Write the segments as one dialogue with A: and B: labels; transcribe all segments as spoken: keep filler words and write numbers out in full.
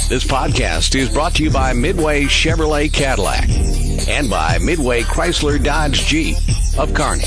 A: This podcast is brought to you by Midway Chevrolet Cadillac and by Midway Chrysler Dodge Jeep of Kearney.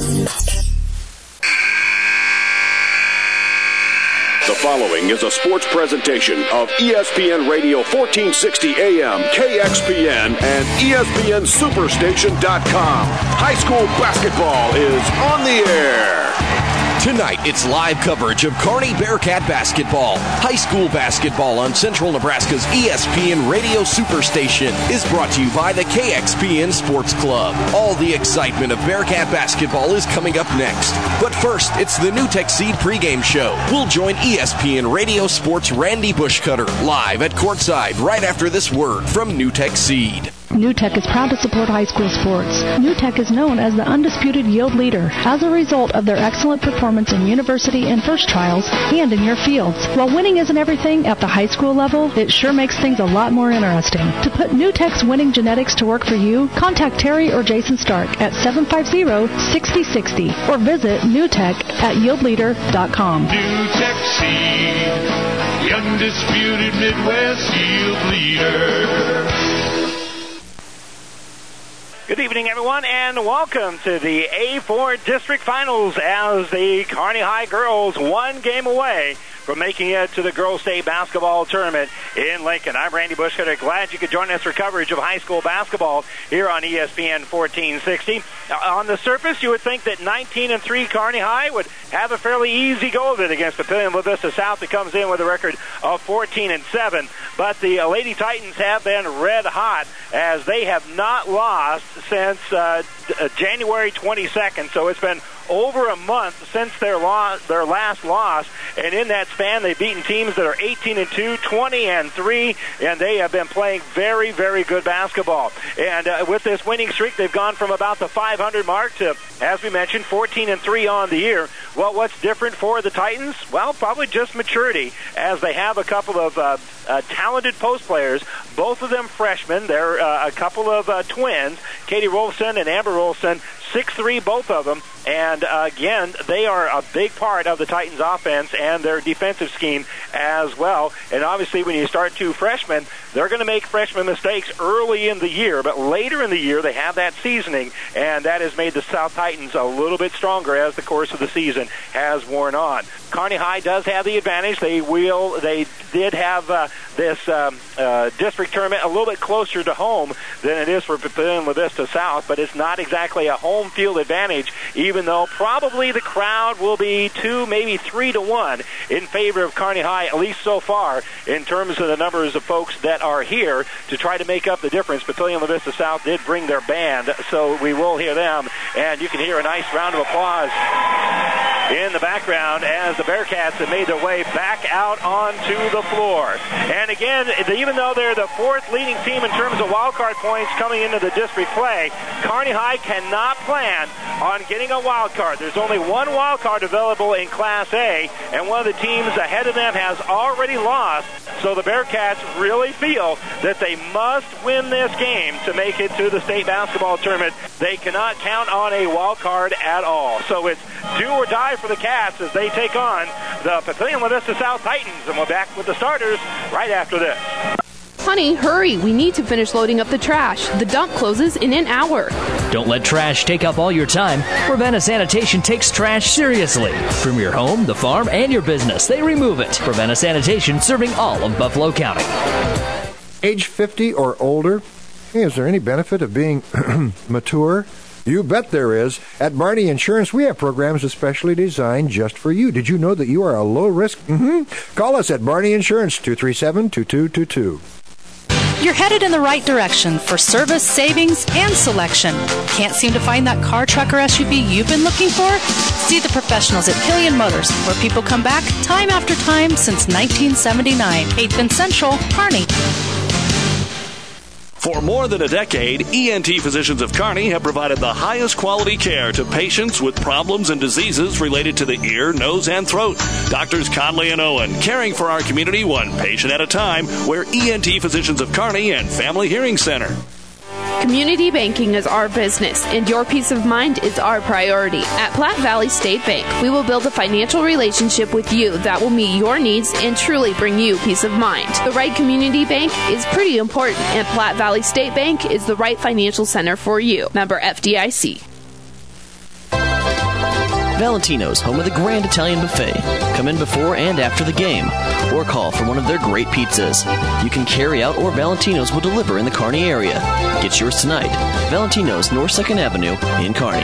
B: The following is a sports presentation of E S P N Radio fourteen sixty A M, K X P N, and E S P N Superstation dot com. High school basketball is on the air.
C: Tonight, it's live coverage of Kearney Bearcat basketball. High school basketball on Central Nebraska's E S P N Radio Superstation is brought to you by the K X P N Sports Club. All the excitement of Bearcat basketball is coming up next. But first, it's the NewTek Seed pregame show. We'll join E S P N Radio Sports' Randy Bushcutter live at courtside right after this word from NewTek Seed.
D: NewTek is proud to support high school sports. NewTek is known as the undisputed yield leader as a result of their excellent performance in university and first trials and in your fields. While winning isn't everything at the high school level, it sure makes things a lot more interesting. To put NewTek's winning genetics to work for you, contact Terry or Jason Stark at seven five zero, six zero six zero or visit NewTek at yield leader dot com.
E: NewTek Seed, the undisputed Midwest yield leader.
F: Good evening, everyone, and welcome to the A four District Finals as the Kearney High girls one game away from making it to the Girls State Basketball Tournament in Lincoln. I'm Randy Bushcutter. Glad you could join us for coverage of high school basketball here on E S P N fourteen sixty. On the surface, you would think that nineteen and three Kearney High would have a fairly easy go of it against Papillion La Vista South that comes in with a record of fourteen and seven. But the Lady Titans have been red hot as they have not lost since uh, January twenty-second. So it's been over a month since their loss, their last loss, and in that span they've beaten teams that are eighteen and two, twenty and three, and they have been playing very, very good basketball. And uh, with this winning streak, they've gone from about the five hundred mark to, as we mentioned, fourteen and three on the year. Well, what's different for the Titans? Well, probably just maturity, as they have a couple of uh, uh, talented post players, both of them freshmen. They're uh, a couple of uh, twins, Katie Rolfson and Amber Rolfson, six three, both of them. And, uh, again, they are a big part of the Titans' offense and their defensive scheme as well. And, obviously, when you start two freshmen, they're going to make freshman mistakes early in the year. But later in the year, they have that seasoning, and that has made the South Titans a little bit stronger as the course of the season has worn on. Kearney High does have the advantage. They will. They did have uh, this um, uh, district tournament a little bit closer to home than it is for Papillion La Vista South, but it's not exactly a home field advantage, even though probably the crowd will be two, maybe three to one in favor of Kearney High, at least so far, in terms of the numbers of folks that are here to try to make up the difference. Papillion La Vista South did bring their band, so we will hear them, and you can hear a nice round of applause in the background as the Bearcats have made their way back out onto the floor. And again, even though they're the fourth leading team in terms of wild card points coming into the district play, Kearney High cannot plan on getting a wild card. There's only one wild card available in Class A, and one of the teams ahead of them has already lost. So the Bearcats really feel that they must win this game to make it to the state basketball tournament. They cannot count on a wild card at all. So it's do or die for the Cats as they take on the Papillion La Vista South Titans. And we're back with the starters right after this.
G: Honey, hurry. We need to finish loading up the trash. The dump closes in an hour.
H: Don't let trash take up all your time. Ravenna Sanitation takes trash seriously. From your home, the farm, and your business, they remove it. Ravenna Sanitation, serving all of Buffalo County.
I: Age fifty or older? Hey, is there any benefit of being mature? You bet there is. At Barney Insurance, we have programs especially designed just for you. Did you know that you are a low risk? Mm-hmm. Call us at Barney Insurance, two three seven, two two two two.
J: You're headed in the right direction for service, savings, and selection. Can't seem to find that car, truck, or S U V you've been looking for? See the professionals at Killian Motors, where people come back time after time since nineteen seventy-nine. eighth and Central, Kearney.
K: For more than a decade, E N T Physicians of Kearney have provided the highest quality care to patients with problems and diseases related to the ear, nose, and throat. Doctors Conley and Owen, caring for our community one patient at a time. We're E N T Physicians of Kearney and Family Hearing Center.
G: Community banking is our business, and your peace of mind is our priority. At Platte Valley State Bank, we will build a financial relationship with you that will meet your needs and truly bring you peace of mind. The right community bank is pretty important, and Platte Valley State Bank is the right financial center for you. Member F D I C.
L: Valentino's, home of the Grand Italian Buffet. Come in before and after the game, or call for one of their great pizzas. You can carry out, or Valentino's will deliver in the Kearney area. Get yours tonight. Valentino's, North second Avenue in Kearney.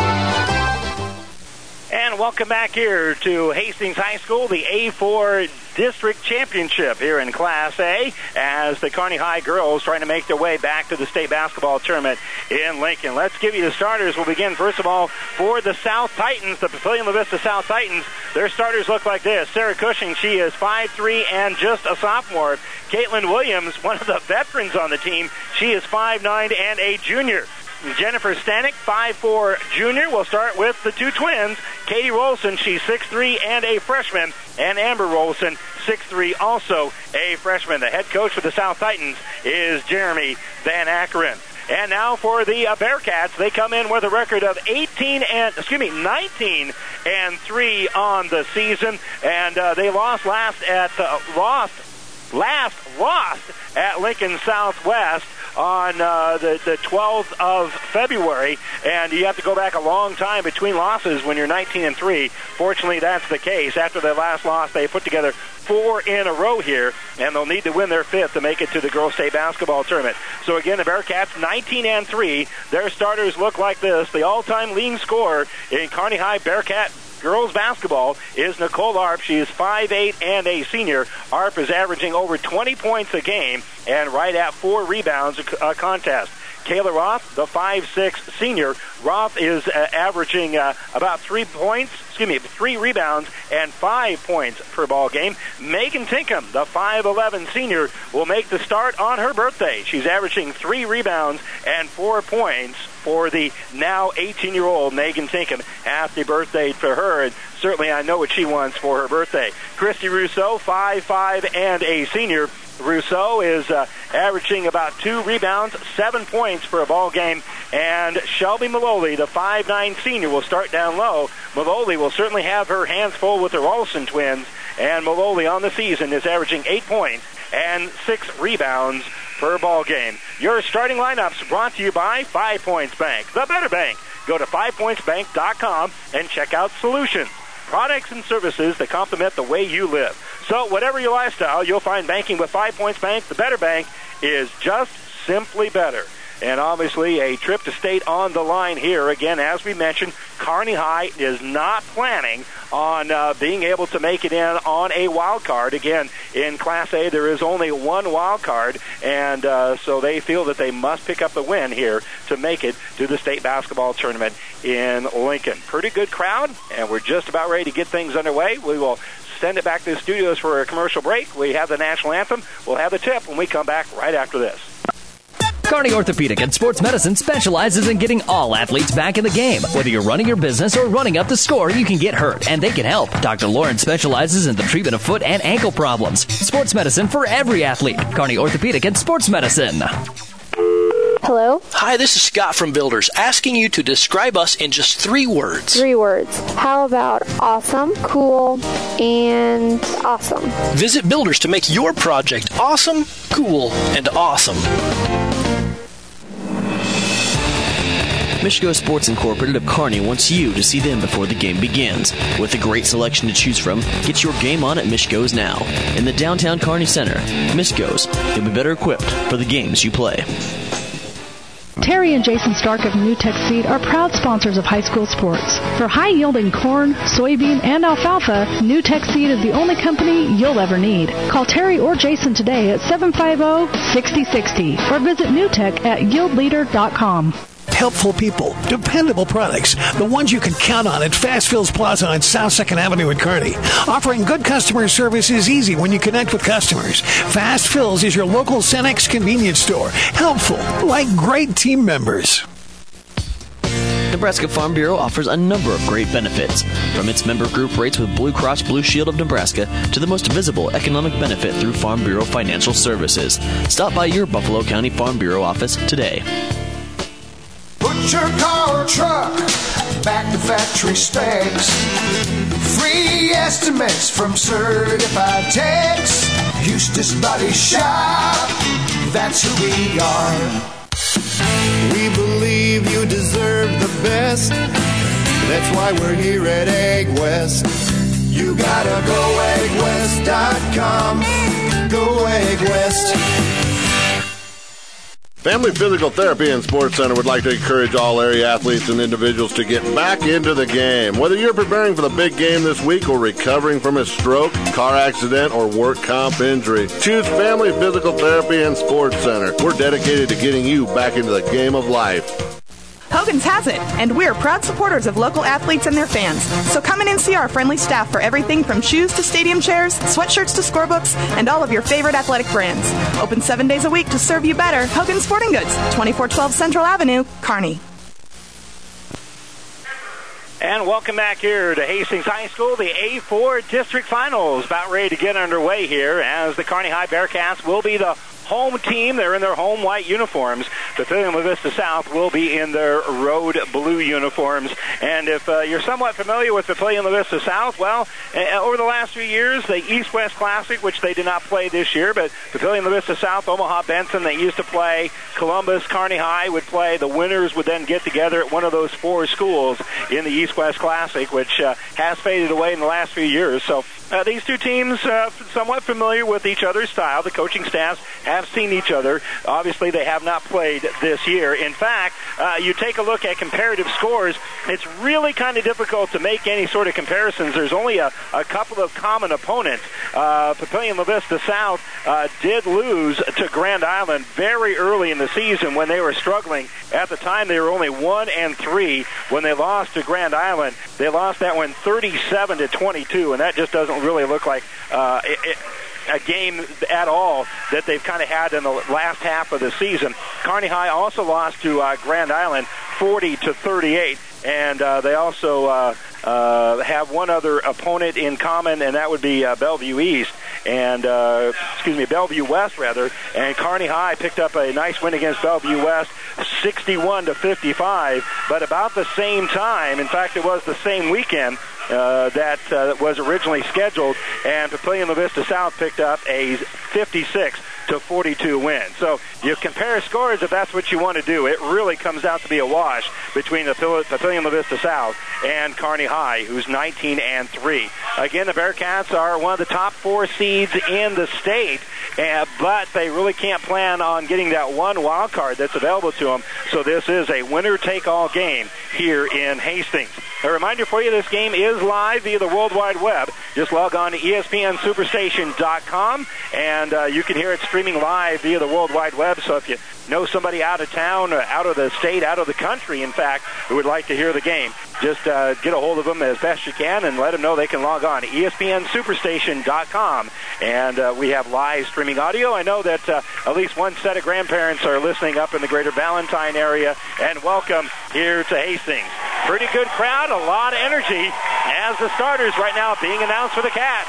F: And welcome back here to Hastings High School, the A four District Championship here in Class A, as the Kearney High girls trying to make their way back to the state basketball tournament in Lincoln. Let's give you the starters. We'll begin, first of all, for the South Titans, the Papillion La Vista South Titans. Their starters look like this. Sarah Cushing, she is five three and just a sophomore. Caitlin Williams, one of the veterans on the team, she is five nine and a junior. Jennifer Stanek, five four junior. We'll start with the two twins. Katie Rolson, she's six three and a freshman. And Amber Rolson, six three, also a freshman. The head coach for the South Titans is Jeremy Van Ackeren. And now for the uh, Bearcats, they come in with a record of eighteen and excuse me, nineteen and three on the season, and uh, they lost last at uh, lost last lost at Lincoln Southwest on uh, the, the twelfth of February, and you have to go back a long time between losses when you're nineteen and three. Fortunately, that's the case. After their last loss, they put together four in a row here, and they'll need to win their fifth to make it to the girls' state basketball tournament. So again, the Bearcats nineteen and three. Their starters look like this. The all-time leading scorer in Kearney High Bearcat girls basketball is Nicole Arp. She is five eight and a senior. Arp is averaging over twenty points a game and right at four rebounds a, a contest. Kayla Roth, the five six senior. Roth is uh, averaging uh, about three points, excuse me, three rebounds and five points per ball game. Megan Tinkham, the five eleven senior, will make the start on her birthday. She's averaging three rebounds and four points for the now eighteen-year-old Megan Tinkham. Happy birthday for her, and certainly I know what she wants for her birthday. Christy Rousseau, five five and a senior. Rousseau is uh, averaging about two rebounds, seven points for a ball game. And Shelby Maloli, the five nine senior, will start down low. Maloli will certainly have her hands full with the Olsen twins. And Maloli on the season is averaging eight points and six rebounds per ball game. Your starting lineups brought to you by Five Points Bank, the better bank. Go to five points bank dot com and check out solutions, products and services that complement the way you live. So whatever your lifestyle, you'll find banking with Five Points Bank. The better bank is just simply better. And obviously a trip to state on the line here. Again, as we mentioned, Kearney High is not planning on uh, being able to make it in on a wild card. Again, in Class A, there is only one wild card, and uh, so they feel that they must pick up the win here to make it to the state basketball tournament in Lincoln. Pretty good crowd, and we're just about ready to get things underway. We will send it back to the studios for a commercial break. We have the national anthem. We'll have the tip when we come back right after this.
H: Kearney Orthopedic and Sports Medicine specializes in getting all athletes back in the game. Whether you're running your business or running up the score, you can get hurt, and they can help. Doctor Lawrence specializes in the treatment of foot and ankle problems. Sports medicine for every athlete. Kearney Orthopedic and Sports Medicine.
M: Hello?
N: Hi, this is Scott from Builders, asking you to describe us in just three words.
M: Three words. How about awesome, cool, and awesome?
N: Visit Builders to make your project awesome, cool, and awesome.
L: Michigo Sports Incorporated of Kearney wants you to see them before the game begins. With a great selection to choose from, get your game on at Michigo's now. In the downtown Kearney Center, Michigo's, you'll be better equipped for the games you play.
D: Terry and Jason Stark of New Tech Seed are proud sponsors of high school sports. For high-yielding corn, soybean, and alfalfa, New Tech Seed is the only company you'll ever need. Call Terry or Jason today at seven five zero, six zero six zero or visit newtech at yield leader dot com.
O: Helpful people, dependable products, the ones you can count on at Fast Fills Plaza on South second Avenue in Kearney. Offering good customer service is easy when you connect with customers. Fast Fills is your local Cenex convenience store. Helpful, like great team members.
L: Nebraska Farm Bureau offers a number of great benefits, from its member group rates with Blue Cross Blue Shield of Nebraska to the most visible economic benefit through Farm Bureau Financial Services. Stop by your Buffalo County Farm Bureau office today.
P: Get your car or truck back to factory specs. Free estimates from certified techs. Eustace Body Shop, that's who we are.
Q: We believe you deserve the best. That's why we're here at Egg West. You gotta go egg west dot com. Go Egg West.
R: Family Physical Therapy and Sports Center would like to encourage all area athletes and individuals to get back into the game. Whether you're preparing for the big game this week or recovering from a stroke, car accident, or work comp injury, choose Family Physical Therapy and Sports Center. We're dedicated to getting you back into the game of life.
S: Hogan's has it, and we're proud supporters of local athletes and their fans. So come in and see our friendly staff for everything from shoes to stadium chairs, sweatshirts to scorebooks, and all of your favorite athletic brands. Open seven days a week to serve you better. Hogan's Sporting Goods, twenty-four twelve Central Avenue, Kearney.
F: And welcome back here to Hastings High School. The A four District Finals about ready to get underway here as the Kearney High Bearcats will be the home team. They're in their home white uniforms. Papillion La Vista South will be in their road blue uniforms. And if uh, you're somewhat familiar with Papillion La Vista South, well, uh, over the last few years, the East-West Classic, which they did not play this year, but Papillion La Vista South, Omaha Benson, they used to play. Columbus, Kearney High would play. The winners would then get together at one of those four schools in the East-West Classic, which uh, has faded away in the last few years. So uh, these two teams uh, somewhat familiar with each other's style. The coaching staffs have seen each other. Obviously, they have not played this year. In fact, uh, you take a look at comparative scores, it's really kind of difficult to make any sort of comparisons. There's only a, a couple of common opponents. Uh, Papillion La Vista South uh, did lose to Grand Island very early in the season when they were struggling. At the time, they were only one and three when they lost to Grand Island. They lost that one thirty-seven to twenty-two, and that just doesn't really look like uh, it, it, a game at all that they've kind of had in the last half of the season. Kearney High also lost to uh, Grand Island forty to thirty-eight, and uh, they also uh, uh, have one other opponent in common, and that would be uh, Bellevue East, and uh, excuse me, Bellevue West rather. And Kearney High picked up a nice win against Bellevue West, sixty-one to fifty-five. But about the same time, in fact, it was the same weekend Uh, that uh, was originally scheduled, and Papillion La Vista South picked up a fifty-six to forty-two win. So you compare scores if that's what you want to do. It really comes out to be a wash between the Papillion La Vista South and Kearney High, who's nineteen and three. Again, the Bearcats are one of the top four seeds in the state, uh, but they really can't plan on getting that one wild card that's available to them. So this is a winner-take-all game here in Hastings. A reminder for you, this game is live via the World Wide Web. Just log on to E S P N Superstation dot com, and uh, you can hear it streaming live via the World Wide Web. So if you know somebody out of town, uh, out of the state, out of the country, in fact, who would like to hear the game, just uh, get a hold of them as best you can and let them know they can log on to E S P N Superstation dot com. And uh, we have live streaming audio. I know that uh, at least one set of grandparents are listening up in the greater Ballantyne area, and welcome here to Hastings. Pretty good crowd, a lot of energy as the starters right now being announced for the Cats.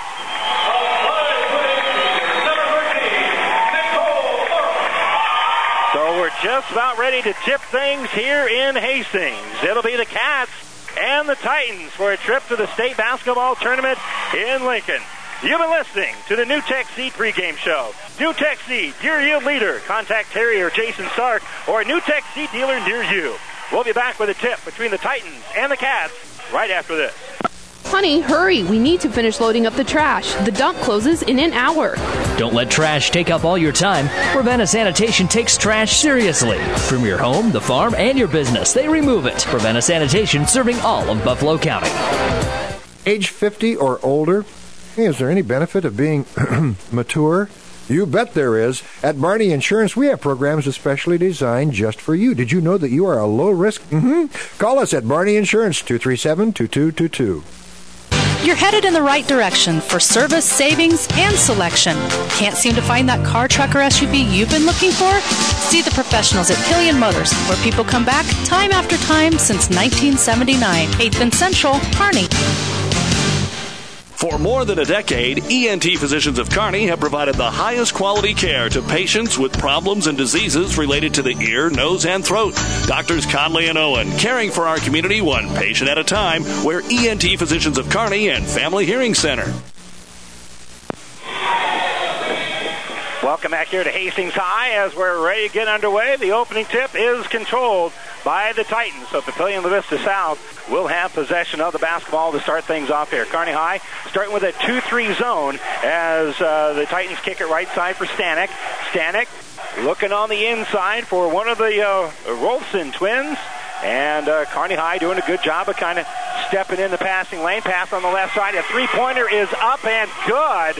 F: So we're just about ready to tip things here in Hastings. It'll be the Cats and the Titans for a trip to the state basketball tournament in Lincoln. You've been listening to the New Tech Seed pregame show. New Tech Seed, your yield leader. Contact Terry or Jason Stark or a New Tech Seed dealer near you. We'll be back with a tip between the Titans and the Cats right after this.
G: Honey, hurry. We need to finish loading up the trash. The dump closes in an hour.
H: Don't let trash take up all your time. Ravenna Sanitation takes trash seriously. From your home, the farm, and your business, they remove it. Ravenna Sanitation, serving all of Buffalo County.
I: Age fifty or older? Hey, is there any benefit of being mature? You bet there is. At Barney Insurance, we have programs especially designed just for you. Did you know that you are a low risk? Mm-hmm. Call us at Barney Insurance, two three seven, two two two two.
J: You're headed in the right direction for service, savings, and selection. Can't seem to find that car, truck, or S U V you've been looking for? See the professionals at Killian Motors, where people come back time after time since nineteen seventy-nine. eighth and Central, Kearney.
K: For more than a decade, E N T Physicians of Kearney have provided the highest quality care to patients with problems and diseases related to the ear, nose, and throat. Doctors Conley and Owen, caring for our community one patient at a time. We're E N T Physicians of Kearney and Family Hearing Center.
F: Welcome back here to Hastings High as we're ready to get underway. The opening tip is controlled by the Titans. So Papillion La Vista South will have possession of the basketball to start things off here. Kearney High starting with a two three zone as uh, the Titans kick it right side for Stanek. Stanek looking on the inside for one of the uh, Rolfson twins. And uh, Kearney High doing a good job of kind of stepping in the passing lane. Pass on the left side. A three-pointer is up and good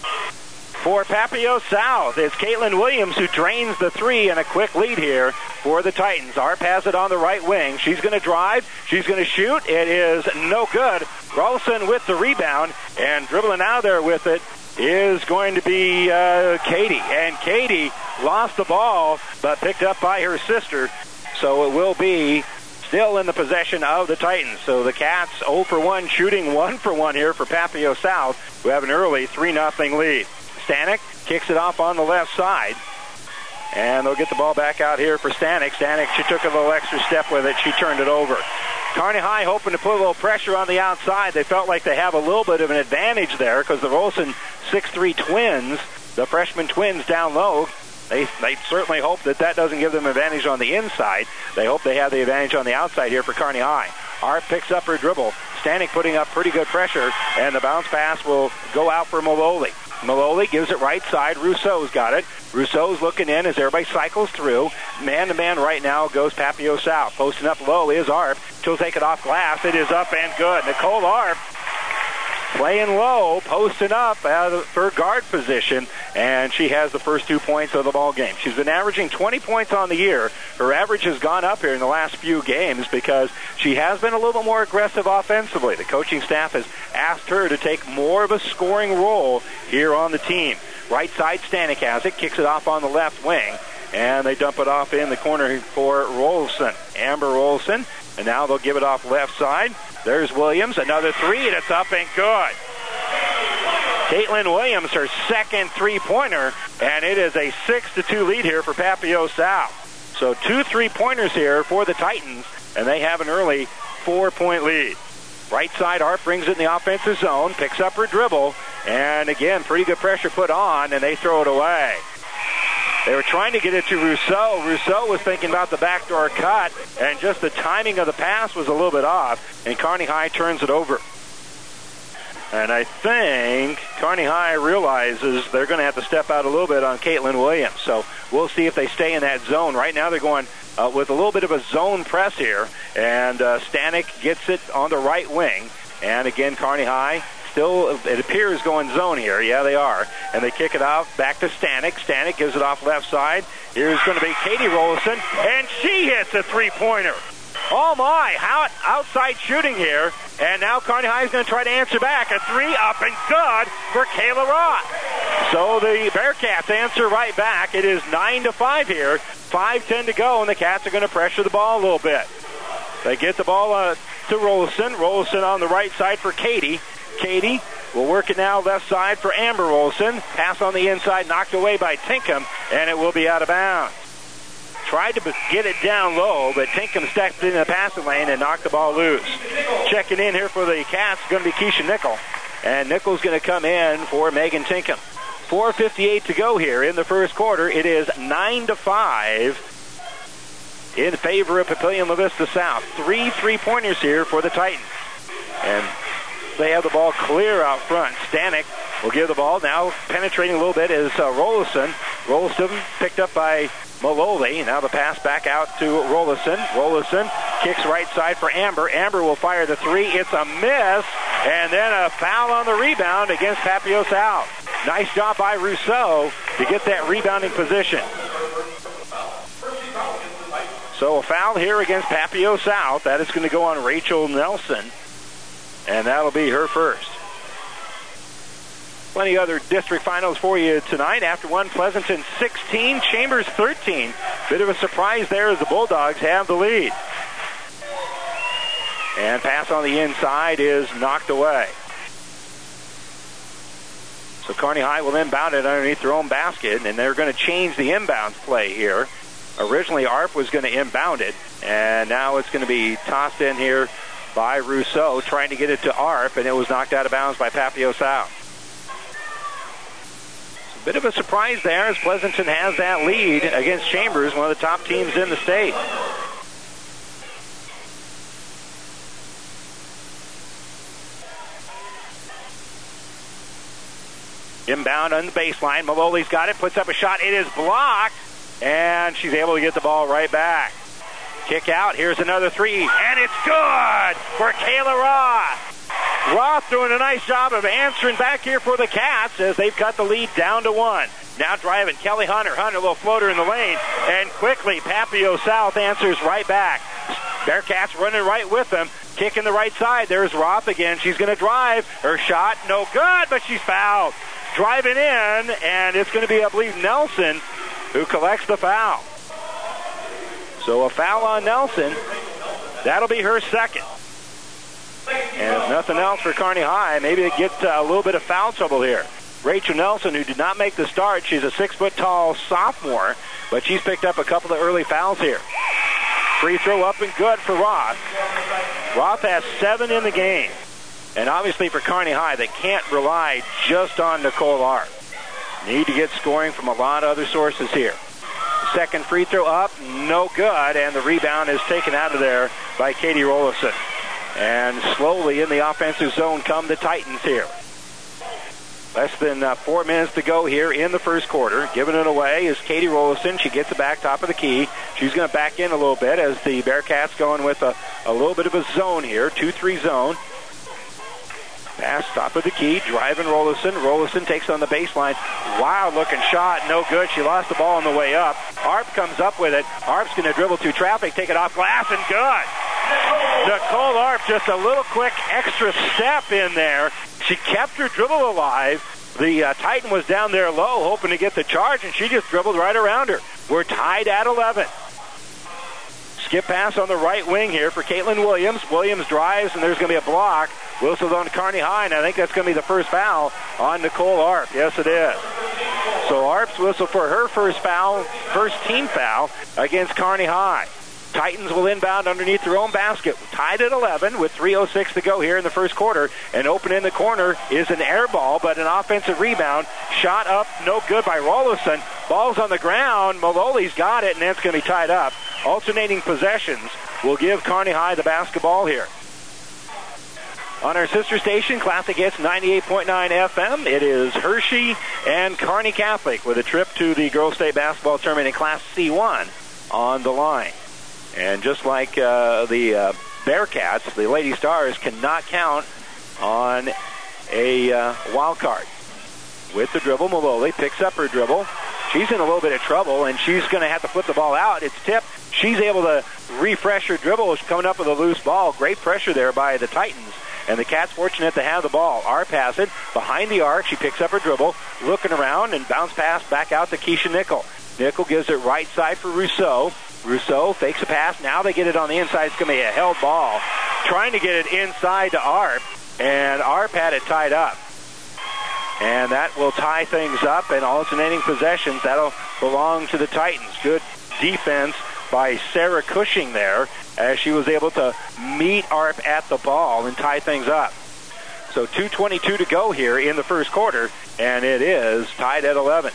F: for Papio South. It's Caitlin Williams who drains the three, and a quick lead here for the Titans. Arp has it on the right wing. She's going to drive. She's going to shoot. It is no good. Rolfson with the rebound, and dribbling out there with it is going to be uh, Katie. And Katie lost the ball, but picked up by her sister. So it will be still in the possession of the Titans. So the Cats oh for one, shooting one for one here for Papio South, who have an early three nothing lead. Stanek kicks it off on the left side. And they'll get the ball back out here for Stanek. Stanek, she took a little extra step with it. She turned it over. Kearney High hoping to put a little pressure on the outside. They felt like they have a little bit of an advantage there because the Rolson six three twins, the freshman twins down low, they they certainly hope that that doesn't give them advantage on the inside. They hope they have the advantage on the outside here for Kearney High. Arp picks up her dribble. Stanek putting up pretty good pressure, and the bounce pass will go out for Maloli. Maloli gives it right side. Rousseau's got it. Rousseau's looking in as everybody cycles through. Man-to-man right now goes Papio South. Posting up low is Arp. She'll take it off glass. It is up and good. Nicole Arp playing low, posting up out of her guard position, and she has the first two points of the ball game. She's been averaging twenty points on the year. Her average has gone up here in the last few games because she has been a little bit more aggressive offensively. The coaching staff has asked her to take more of a scoring role here on the team. Right side, Stanek has it, kicks it off on the left wing, and they dump it off in the corner for Rolfson. Amber Rolfson, and now they'll give it off left side. There's Williams, another three, and it's up and good. Caitlin Williams, her second three-pointer, and it is a six to two lead here for Papio South. So two three-pointers here for the Titans, and they have an early four-point lead. Right side, Arp brings it in the offensive zone, picks up her dribble, and again, pretty good pressure put on, and they throw it away. They were trying to get it to Rousseau. Rousseau was thinking about the backdoor cut, and just the timing of the pass was a little bit off, and Kearney High turns it over. And I think Kearney High realizes they're going to have to step out a little bit on Caitlin Williams. So we'll see if they stay in that zone. Right now they're going uh, with a little bit of a zone press here, and uh, Stanek gets it on the right wing. And again, Kearney High still, it appears, going zone here. Yeah, they are. And they kick it off back to Stanek. Stanek gives it off left side. Here's going to be Katie Rolfson, and she hits a three-pointer. Oh, my. How outside shooting here. And now Kearney High is going to try to answer back. A three up and good for Kayla Roth. So the Bearcats answer right back. It is nine to five here. five ten to go, and the Cats are going to pressure the ball a little bit. They get the ball uh, to Rolfson. Rolfson on the right side for Katie. Katie will work it now left side for Amber Rolfson. Pass on the inside, knocked away by Tinkham, and it will be out of bounds. Tried to get it down low, but Tinkham stepped in the passing lane and knocked the ball loose. Checking in here for the Cats is going to be Keisha Nickel, and Nickel's going to come in for Megan Tinkham. four fifty-eight to go here in the first quarter. It is nine to five in favor of Papillion La Vista South. Three three-pointers here for the Titans. And they have the ball clear out front. Stanek will give the ball. Now penetrating a little bit is uh, Rolfson. Rolfson picked up by Maloli. Now the pass back out to Rolfson. Rolfson kicks right side for Amber. Amber will fire the three. It's a miss. And then a foul on the rebound against Papio South. Nice job by Rousseau to get that rebounding position. So a foul here against Papio South. That is going to go on Rachel Nelson. And that'll be her first. Plenty other district finals for you tonight. After one, Pleasanton sixteen, Chambers thirteen. Bit of a surprise there as the Bulldogs have the lead. And pass on the inside is knocked away. So Kearney High will inbound it underneath their own basket, and they're going to change the inbounds play here. Originally, A R P was going to inbound it, and now it's going to be tossed in here by Rousseau, trying to get it to A R P, and it was knocked out of bounds by Papio South. It's a bit of a surprise there as Pleasanton has that lead against Chambers, one of the top teams in the state. Inbound on the baseline. Maloli's got it, puts up a shot. It is blocked, and she's able to get the ball right back. Kick out. Here's another three, and it's good for Kayla Roth. Roth doing a nice job of answering back here for the Cats as they've cut the lead down to one. Now driving Kelly Hunter. Hunter, a little floater in the lane, and quickly Papio South answers right back. Bearcats running right with them. Kick in the right side. There's Roth again. She's going to drive. Her shot, no good, but she's fouled. Driving in, and it's going to be, I believe, Nelson who collects the foul. So a foul on Nelson. That'll be her second. And if nothing else for Kearney High, maybe they get uh, a little bit of foul trouble here. Rachel Nelson, who did not make the start, she's a six-foot-tall sophomore, but she's picked up a couple of early fouls here. Free throw up and good for Roth. Roth has seven in the game. And obviously for Kearney High, they can't rely just on Nicole Arp. Need to get scoring from a lot of other sources here. Second free throw up, no good, and the rebound is taken out of there by Katie Rollison. And slowly in the offensive zone come the Titans here. Less than uh, four minutes to go here in the first quarter. Giving it away is Katie Rollison. She gets it back top of the key. She's going to back in a little bit as the Bearcats going with a, a little bit of a zone here, two three zone. Pass, top of the key, driving Rollison. Rollison takes on the baseline. Wild-looking shot, no good. She lost the ball on the way up. Arp comes up with it. Arp's going to dribble through traffic, take it off glass, and good. Nicole Arp, just a little quick extra step in there. She kept her dribble alive. The uh, Titan was down there low, hoping to get the charge, and she just dribbled right around her. We're tied at eleven. Skip pass on the right wing here for Caitlin Williams. Williams drives, and there's going to be a block. Whistles on Kearney High, and I think that's going to be the first foul on Nicole Arp. Yes, it is. So Arp's whistle for her first foul, first team foul against Kearney High. Titans will inbound underneath their own basket. Tied at eleven with three oh six to go here in the first quarter. And open in the corner is an air ball, but an offensive rebound. Shot up, no good by Rollison. Ball's on the ground. Maloli's got it, and that's going to be tied up. Alternating possessions will give Kearney High the basketball here. On our sister station, Classic Hits ninety-eight point nine F M, it is Hershey and Kearney Catholic with a trip to the Girls State Basketball Tournament in Class C one on the line. And just like uh, the uh, Bearcats, the Lady Stars cannot count on a uh, wild card. With the dribble, Maloli picks up her dribble. She's in a little bit of trouble, and she's going to have to flip the ball out. It's tipped. She's able to refresh her dribble. She's coming up with a loose ball. Great pressure there by the Titans. And the Cats fortunate to have the ball. Arp has it behind the arc. She picks up her dribble, looking around, and bounce pass back out to Keisha Nickel. Nickel gives it right side for Rousseau. Rousseau fakes a pass. Now they get it on the inside. It's going to be a held ball. Trying to get it inside to Arp, and Arp had it tied up. And that will tie things up, and alternating possessions, that'll belong to the Titans. Good defense by Sarah Cushing there as she was able to meet Arp at the ball and tie things up. So two twenty-two to go here in the first quarter, and it is tied at eleven.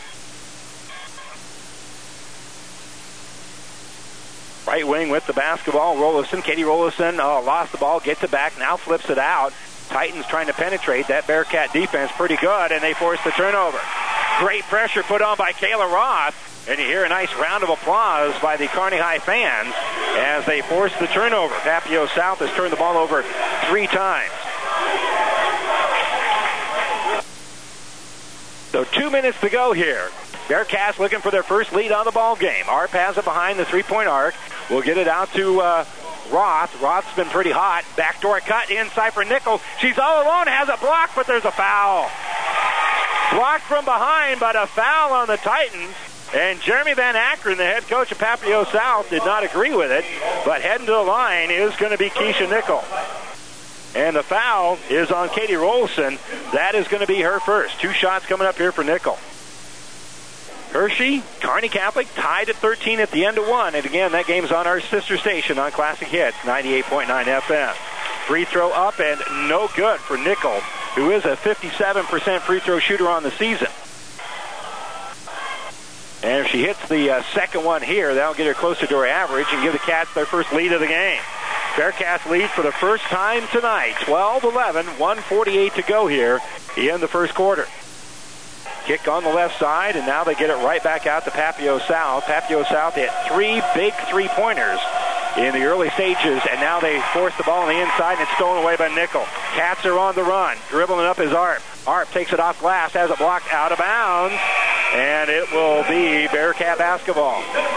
F: Right wing with the basketball, Rollison. Katie Rollison oh, lost the ball, gets it back, now flips it out. Titans trying to penetrate. That Bearcat defense pretty good, and they force the turnover. Great pressure put on by Kayla Roth. And you hear a nice round of applause by the Kearney High fans as they force the turnover. Papio South has turned the ball over three times. So two minutes to go here. Bearcats looking for their first lead on the ball game. Arp has it behind the three-point arc. We'll get it out to uh, Roth. Roth's been pretty hot. Backdoor cut inside for Nickel. She's all alone, has a block, but there's a foul. Blocked from behind, but a foul on the Titans. And Jeremy Van Akron, the head coach of Papio South, did not agree with it. But heading to the line is going to be Keisha Nickel. And the foul is on Katie Rolson. That is going to be her first. Two shots coming up here for Nickel. Hershey, Kearney Catholic tied at thirteen at the end of one. And again, that game's on our sister station on Classic Hits, ninety-eight point nine F M. Free throw up and no good for Nickel, who is a fifty-seven percent free throw shooter on the season. And if she hits the uh, second one here, that'll get her closer to her average and give the Cats their first lead of the game. Bearcats lead for the first time tonight, twelve eleven, one forty-eight to go here in the first quarter. Kick on the left side, and now they get it right back out to Papio South. Papio South hit three big three-pointers in the early stages, and now they force the ball on the inside, and it's stolen away by Nickel. Cats are on the run. Dribbling up is Arp. Arp takes it off glass, has it blocked out of bounds, and it will be Bearcat basketball.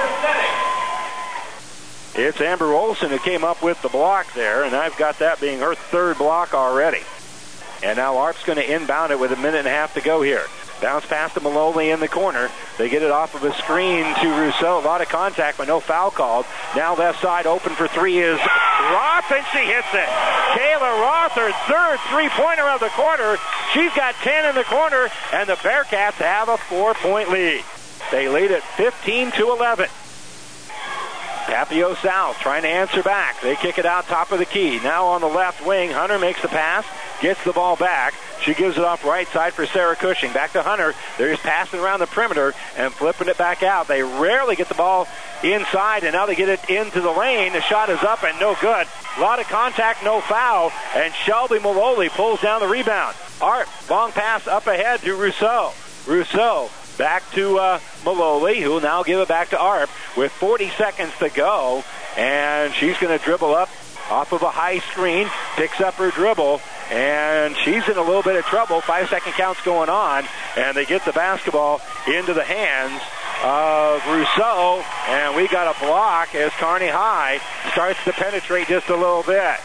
F: It's Amber Olson who came up with the block there, and I've got that being her third block already. And now Arp's going to inbound it with a minute and a half to go here. Bounce pass to Maloney in the corner. They get it off of a screen to Rousseau. A lot of contact, but no foul called. Now left side open for three is Roth, and she hits it. Kayla Roth, her third three-pointer of the quarter. She's got ten in the corner, and the Bearcats have a four-point lead. They lead at fifteen to eleven. Papio South trying to answer back. They kick it out top of the key. Now on the left wing, Hunter makes the pass, gets the ball back. She gives it off right side for Sarah Cushing. Back to Hunter. They're just passing around the perimeter and flipping it back out. They rarely get the ball inside, and now they get it into the lane. The shot is up and no good. A lot of contact, no foul, and Shelby Maloney pulls down the rebound. Art, long pass up ahead to Rousseau. Rousseau back to uh, Maloney, who will now give it back to Arp with forty seconds to go, and she's going to dribble up off of a high screen, picks up her dribble, and she's in a little bit of trouble. Five-second count's going on, and they get the basketball into the hands of Rousseau, and we got a block as Kearney High starts to penetrate just a little bit.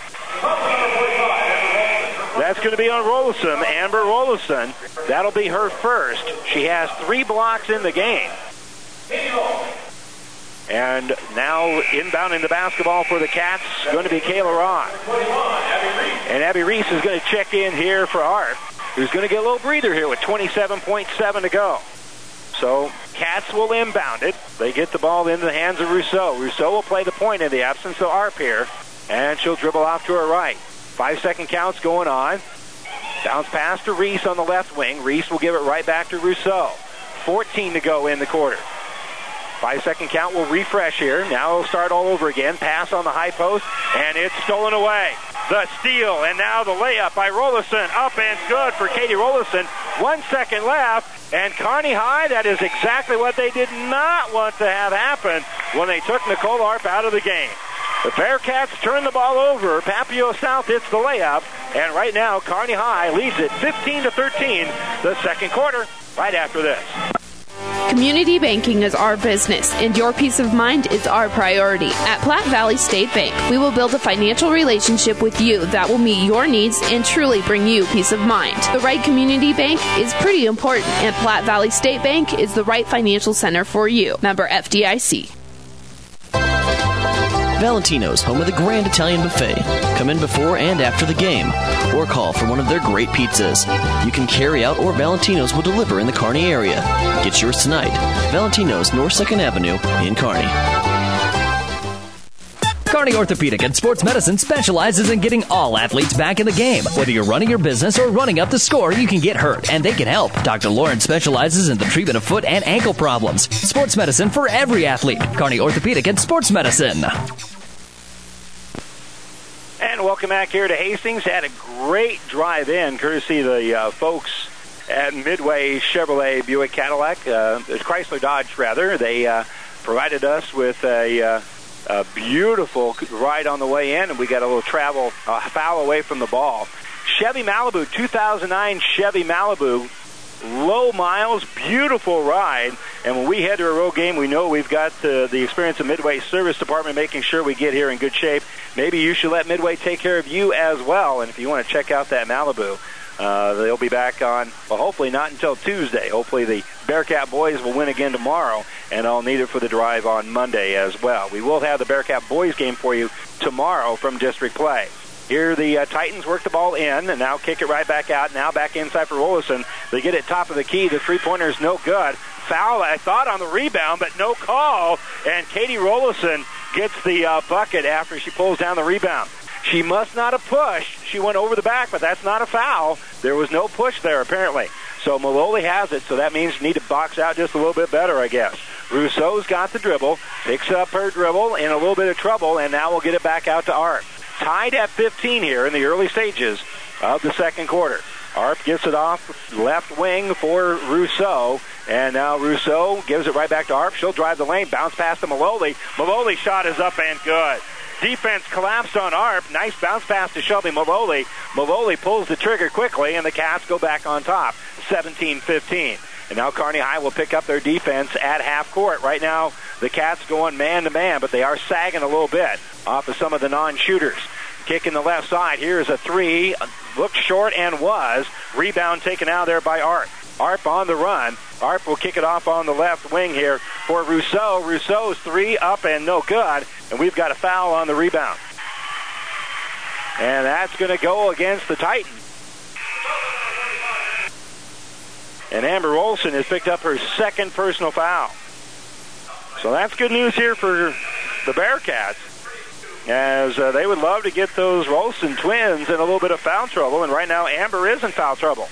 F: That's going to be on Rollison, Amber Rollison. That'll be her first. She has three blocks in the game. And now inbounding the basketball for the Cats going to be Kayla Roth. And Abby Reese is going to check in here for Art, who's going to get a little breather here with twenty-seven point seven to go. So Cats will inbound it. They get the ball into the hands of Rousseau. Rousseau will play the point in the absence of Arp here, and she'll dribble off to her right. Five-second counts going on. Bounce pass to Reese on the left wing. Reese will give it right back to Rousseau. fourteen to go in the quarter. Five-second count will refresh here. Now it'll start all over again. Pass on the high post, and it's stolen away. The steal, and now the layup by Rollison. Up and good for Katie Rollison. One second left, and Kearney High, that is exactly what they did not want to have happen when they took Nicole Arp out of the game. The Bearcats turn the ball over. Papio South hits the layup, and right now Kearney High leads it fifteen to thirteen the second quarter right after this.
G: Community banking is our business, and your peace of mind is our priority. At Platte Valley State Bank, we will build a financial relationship with you that will meet your needs and truly bring you peace of mind. The right community bank is pretty important, and Platte Valley State Bank is the right financial center for you. Member F D I C.
L: Valentino's, home of the Grand Italian Buffet. Come in before and after the game, or call for one of their great pizzas. You can carry out, or Valentino's will deliver in the Kearney area. Get yours tonight. Valentino's, North second Avenue in Kearney.
H: Kearney Orthopedic and Sports Medicine specializes in getting all athletes back in the game. Whether you're running your business or running up the score, you can get hurt, and they can help. Doctor Lauren specializes in the treatment of foot and ankle problems. Sports medicine for every athlete. Kearney Orthopedic and Sports Medicine.
F: And welcome back here to Hastings. Had a great drive in, courtesy of the uh, folks at Midway Chevrolet Buick Cadillac, uh, Chrysler Dodge rather. They uh, provided us with a, uh, a beautiful ride on the way in, and we got a little travel uh, foul away from the ball. Chevy Malibu, two thousand nine Chevy Malibu. Low miles, beautiful ride, and when we head to a road game, we know we've got uh, the experience of Midway Service Department making sure we get here in good shape. Maybe you should let Midway take care of you as well, and if you want to check out that Malibu, uh, they'll be back on, well, hopefully not until Tuesday. Hopefully the Bearcat boys will win again tomorrow, and I'll need it for the drive on Monday as well. We will have the Bearcat boys game for you tomorrow from district play. Here the uh, Titans work the ball in, and now kick it right back out. Now back inside for Rollison. They get it top of the key. The three-pointer is no good. Foul, I thought, on the rebound, but no call. And Katie Rollison gets the uh, bucket after she pulls down the rebound. She must not have pushed. She went over the back, but that's not a foul. There was no push there, apparently. So Maloli has it, so that means you need to box out just a little bit better, I guess. Rousseau's got the dribble, picks up her dribble in a little bit of trouble, and now we'll get it back out to Arp. Tied at fifteen here in the early stages of the second quarter. Arp gets it off left wing for Rousseau, and now Rousseau gives it right back to Arp. She'll drive the lane, bounce past to Maloli. Maloli's shot is up and good. Defense collapsed on Arp. Nice bounce pass to Shelby Maloli. Maloli pulls the trigger quickly, and the Cats go back on top, seventeen fifteen. And now Kearney High will pick up their defense at half court. Right now, the Cats going man-to-man, but they are sagging a little bit off of some of the non-shooters. Kick in the left side. Here's a three. Looked short and was. Rebound taken out there by Arp. Arp on the run. Arp will kick it off on the left wing here for Rousseau. Rousseau's three up and no good. And we've got a foul on the rebound. And that's going to go against the Titans. And Amber Olson has picked up her second personal foul. So that's good news here for the Bearcats, as uh, they would love to get those Rolston twins in a little bit of foul trouble, and right now Amber is in foul trouble.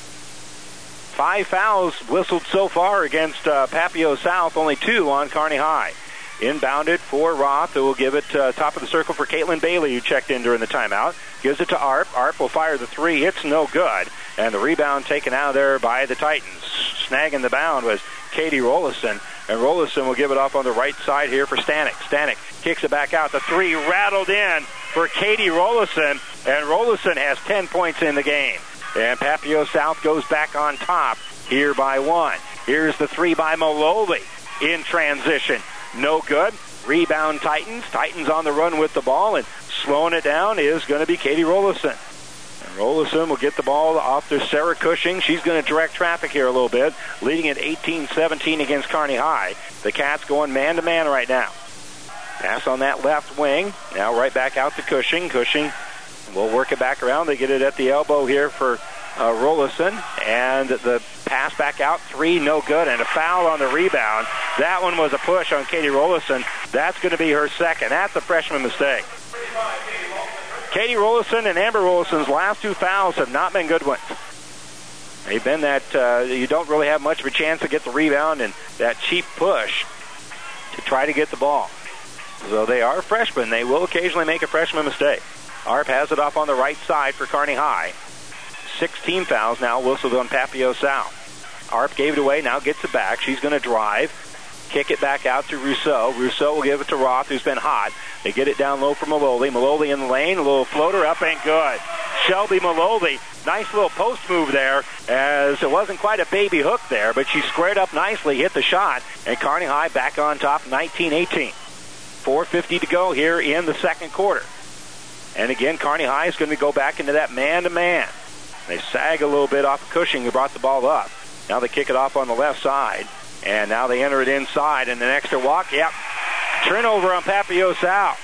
F: Five fouls whistled so far against uh, Papio South, only two on Kearney High. Inbounded for Roth, who will give it uh, top of the circle for Caitlin Bailey, who checked in during the timeout. Gives it to Arp. Arp will fire the three. It's no good. And the rebound taken out there by the Titans. Snagging the bound was Katie Rollison. And Rollison will give it off on the right side here for Stanek. Stanek kicks it back out. The three rattled in for Katie Rollison. And Rollison has ten points in the game. And Papio South goes back on top here by one. Here's the three by Maloli in transition. No good. Rebound Titans. Titans on the run with the ball, and slowing it down is going to be Katie Rollison. And Rollison will get the ball off to Sarah Cushing. She's going to direct traffic here a little bit, leading at eighteen seventeen against Kearney High. The Cats going man-to-man right now. Pass on that left wing. Now right back out to Cushing. Cushing will work it back around. They get it at the elbow here for uh, Rollison. And the pass back out, three, no good, and a foul on the rebound. That one was a push on Katie Rollison. That's going to be her second. That's a freshman mistake. Katie Rollison and Amber Rollison's last two fouls have not been good ones. They've been that uh, you don't really have much of a chance to get the rebound and that cheap push to try to get the ball. So they are freshmen. They will occasionally make a freshman mistake. Arp has it off on the right side for Kearney High. sixteen fouls now whistled on Papio South. Arp gave it away, now gets it back. She's going to drive, kick it back out to Rousseau. Rousseau will give it to Roth, who's been hot. They get it down low for Maloli. Maloli in the lane, a little floater up and good. Shelby Maloli, nice little post move there, as it wasn't quite a baby hook there, but she squared up nicely, hit the shot, and Kearney High back on top, nineteen eighteen. four fifty to go here in the second quarter. And again, Kearney High is going to go back into that man-to-man. They sag a little bit off of Cushing, who brought the ball up. Now they kick it off on the left side. And now they enter it inside. And an extra walk. Yep. Turnover on Papio South.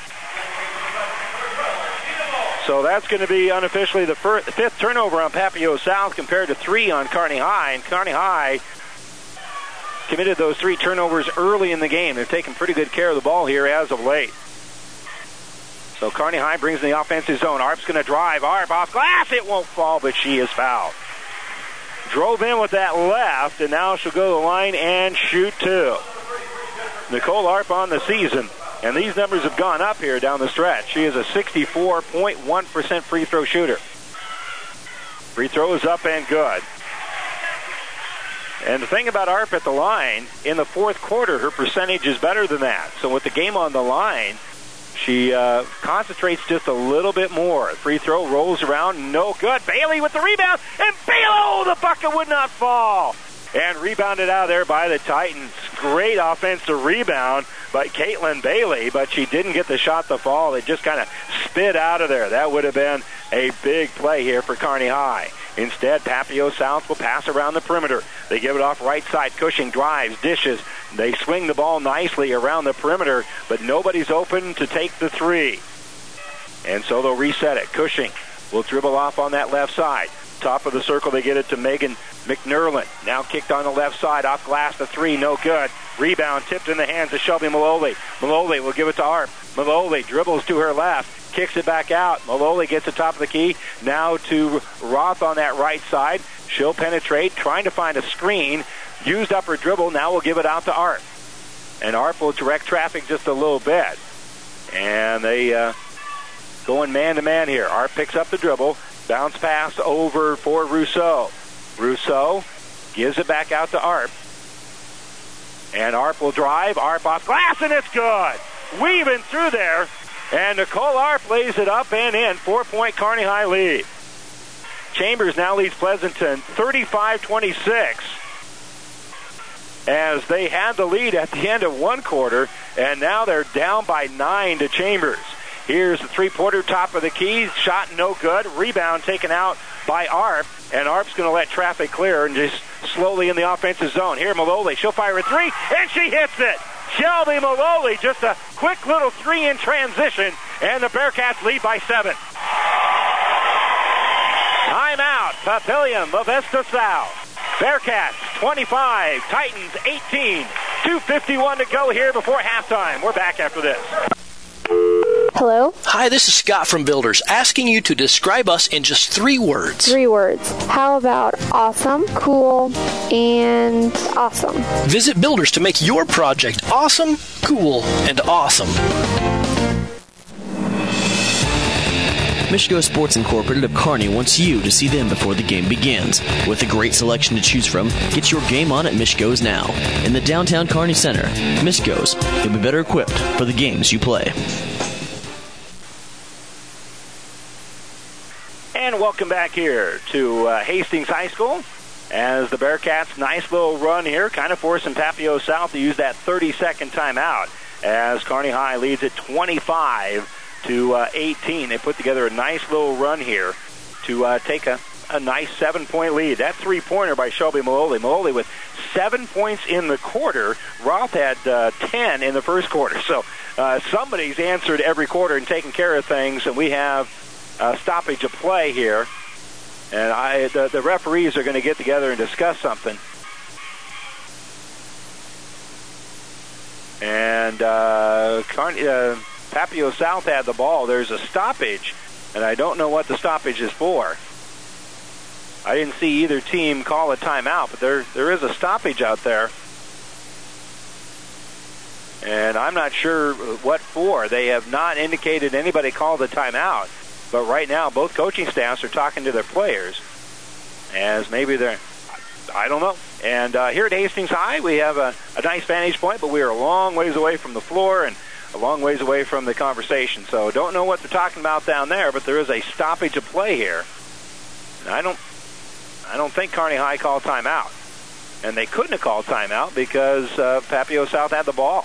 F: So that's going to be unofficially the first, fifth turnover on Papio South compared to three on Kearney High. And Kearney High committed those three turnovers early in the game. They've taken pretty good care of the ball here as of late. So Kearney High brings in the offensive zone. Arp's going to drive. Arp off glass. It won't fall, but she is fouled. Drove in with that left, and now she'll go to the line and shoot two. Nicole Arp on the season, and these numbers have gone up here down the stretch. She is a sixty-four point one percent free throw shooter. Free throw is up and good. And the thing about Arp at the line, in the fourth quarter, her percentage is better than that. So with the game on the line, she uh, concentrates just a little bit more. Free throw rolls around, no good. Bailey with the rebound, and Bailey, oh, the bucket would not fall. And rebounded out there by the Titans. Great offensive rebound by Caitlin Bailey, but she didn't get the shot to fall. It just kind of spit out of there. That would have been a big play here for Kearney High. Instead, Papio South will pass around the perimeter. They give it off right side. Cushing drives, dishes. They swing the ball nicely around the perimeter, but nobody's open to take the three. And so they'll reset it. Cushing will dribble off on that left side. Top of the circle, they get it to Megan McNerlin. Now kicked on the left side, off glass, the three, no good. Rebound tipped in the hands of Shelby Maloli. Maloli will give it to Arp. Maloli dribbles to her left, kicks it back out. Maloli gets the top of the key. Now to Roth on that right side. She'll penetrate, trying to find a screen. Used up her dribble, now we'll give it out to Arp. And Arp will direct traffic just a little bit. And they uh, going man-to-man here. Arp picks up the dribble. Bounce pass over for Rousseau. Rousseau gives it back out to Arp. And Arp will drive. Arp off glass, and it's good. Weaving through there. And Nicole Arp lays it up and in. Four-point Kearney High lead. Chambers now leads Pleasanton thirty-five twenty-six. As they had the lead at the end of one quarter, and now they're down by nine to Chambers. Here's the three-pointer, top of the key. Shot no good. Rebound taken out by Arp. And Arp's going to let traffic clear and just slowly in the offensive zone. Here, Maloli. She'll fire a three, and she hits it. Shelby Maloli, just a quick little three in transition, and the Bearcats lead by seven. Timeout. Papillion, La Vista South. Bearcats twenty-five, Titans eighteen. two fifty-one to go here before halftime. We're back after this.
M: Hello?
N: Hi, this is Scott from Builders, asking you to describe us in just three words.
M: Three words. How about awesome, cool, and awesome?
N: Visit Builders to make your project awesome, cool, and awesome.
L: Michigo Sports Incorporated of Kearney wants you to see them before the game begins. With a great selection to choose from, get your game on at Michigo's now. In the downtown Kearney Center, Michigo's, you'll be better equipped for the games you play.
F: And welcome back here to uh, Hastings High School as the Bearcats, nice little run here, kind of forcing Papio South to use that thirty-second timeout as Kearney High leads at twenty-five to eighteen. They put together a nice little run here to uh, take a, a nice seven-point lead. That three-pointer by Shelby Maloli. Maloli with seven points in the quarter. Roth had uh, ten in the first quarter. So uh, somebody's answered every quarter and taken care of things, and we have a stoppage of play here. And I, the, the referees are going to get together and discuss something. And uh, Kearney, uh, Papio South had the ball. There's a stoppage, and I don't know what the stoppage is for. I didn't see either team call a timeout, but there there is a stoppage out there. And I'm not sure what for. They have not indicated anybody called a timeout. But right now, both coaching staffs are talking to their players as maybe they're, I don't know. And uh, here at Hastings High, we have a, a nice vantage point, but we are a long ways away from the floor and a long ways away from the conversation. So don't know what they're talking about down there, but there is a stoppage of play here. And I don't, I don't think Kearney High called timeout. And they couldn't have called timeout because uh, Papio South had the ball.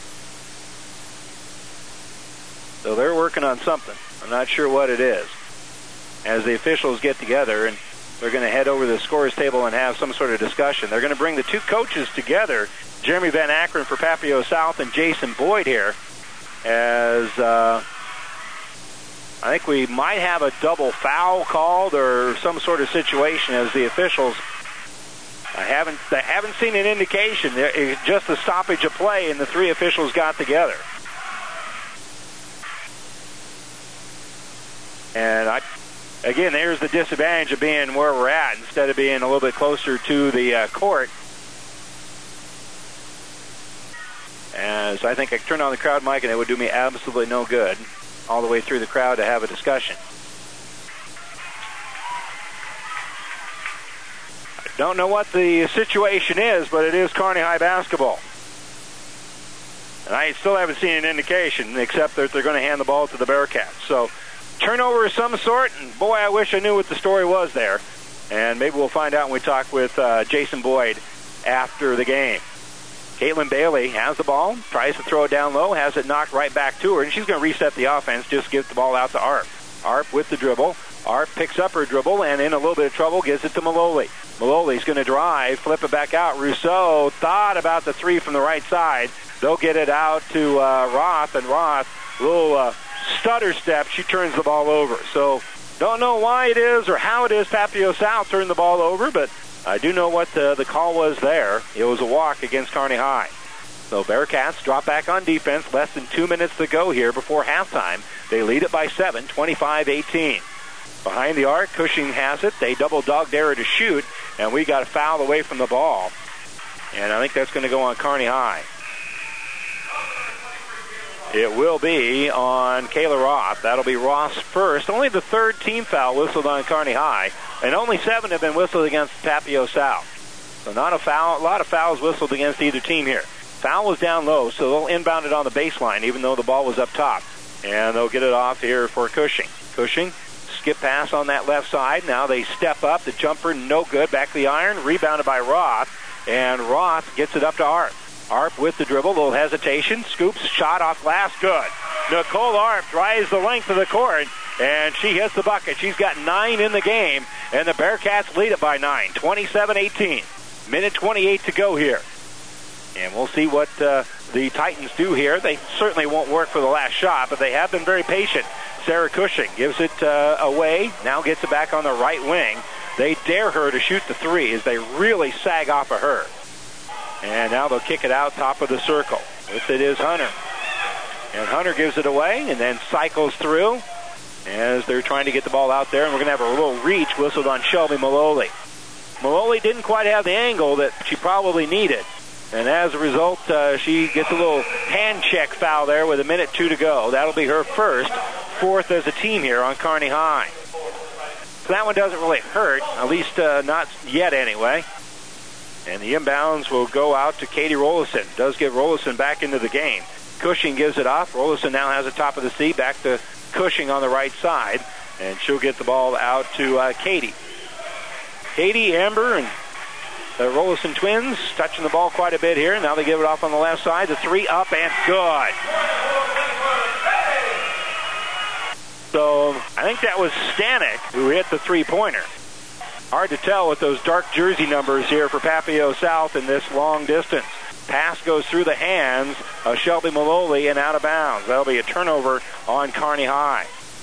F: So they're working on something. I'm not sure what it is. As the officials get together, and they're going to head over to the scorers table and have some sort of discussion. They're going to bring the two coaches together, Jeremy Van Akron for Papio South and Jason Boyd here, as uh, I think we might have a double foul called or some sort of situation as the officials I haven't, I haven't seen an indication. It's just a stoppage of play, and the three officials got together. And I, again, there's the disadvantage of being where we're at instead of being a little bit closer to the uh, court. As I think I turn on the crowd mic and it would do me absolutely no good all the way through the crowd to have a discussion. I don't know what the situation is, but it is Kearney High basketball. And I still haven't seen an indication except that they're going to hand the ball to the Bearcats. So turnover of some sort, and boy, I wish I knew what the story was there. And maybe we'll find out when we talk with uh, Jason Boyd after the game. Caitlin Bailey has the ball, tries to throw it down low, has it knocked right back to her, and she's going to reset the offense, just give the ball out to Arp. Arp with the dribble. Arp picks up her dribble, and in a little bit of trouble, gives it to Maloli. Maloli's going to drive, flip it back out. Rousseau thought about the three from the right side. They'll get it out to uh, Roth, and Roth, a little uh, stutter step, she turns the ball over. So don't know why it is or how it is Papio South turned the ball over, but I do know what the, the call was there. It was a walk against Kearney High. So Bearcats drop back on defense. Less than two minutes to go here before halftime. They lead it by seven, twenty-five eighteen. Behind the arc, Cushing has it. They double dog dare to shoot, and we got a foul away from the ball. And I think that's going to go on Kearney High. It will be on Kayla Roth. That'll be Roth's first. Only the third team foul whistled on Kearney High, and only seven have been whistled against Papio South. So not a foul, a lot of fouls whistled against either team here. Foul was down low, so they'll inbound it on the baseline, even though the ball was up top. And they'll get it off here for Cushing. Cushing, skip pass on that left side. Now they step up. The jumper, no good. Back to the iron, rebounded by Roth. And Roth gets it up to Arp. Arp with the dribble, little hesitation, scoops, shot off glass, good. Nicole Arp drives the length of the court, and she hits the bucket. She's got nine in the game, and the Bearcats lead it by nine, twenty-seven eighteen. Minute twenty-eight to go here. And we'll see what uh, the Titans do here. They certainly won't work for the last shot, but they have been very patient. Sarah Cushing gives it uh, away, now gets it back on the right wing. They dare her to shoot the three as they really sag off of her. And now they'll kick it out top of the circle. With it is Hunter. And Hunter gives it away and then cycles through as they're trying to get the ball out there. And we're going to have a little reach whistled on Shelby Maloli. Maloli didn't quite have the angle that she probably needed. And as a result, uh, she gets a little hand check foul there with a minute two to go. That'll be her first, fourth as a team here on Kearney High. So that one doesn't really hurt, at least uh, not yet anyway. And the inbounds will go out to Katie Rollison. Does get Rollison back into the game. Cushing gives it off. Rollison now has the top of the C. Back to Cushing on the right side. And she'll get the ball out to uh, Katie. Katie, Amber, and the Rollison twins touching the ball quite a bit here. Now they give it off on the left side. The three up and good. So I think that was Stanek who hit the three-pointer. Hard to tell with those dark jersey numbers here for Papio South in this long distance. Pass goes through the hands of Shelby Maloli and out of bounds. That'll be a turnover on Kearney High.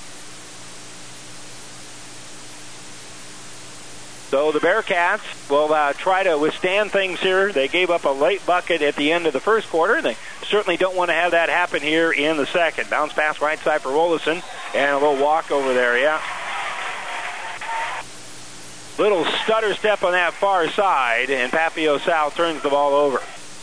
F: So the Bearcats will uh, try to withstand things here. They gave up a late bucket at the end of the first quarter. They certainly don't want to have that happen here in the second. Bounce pass right side for Rollison, and a little walk over there, yeah. Little stutter step on that far side, and Papio South turns the ball over.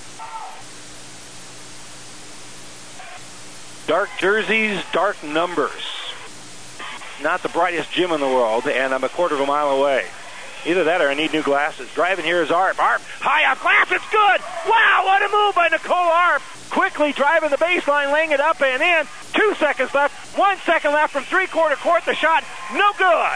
F: Dark jerseys, dark numbers. Not the brightest gym in the world, and I'm a quarter of a mile away. Either that or I need new glasses. Driving here is Arp. Arp, high up glass, it's good! Wow, what a move by Nicole Arp! Quickly driving the baseline, laying it up and in. Two seconds left, one second left from three-quarter court. The shot, no good!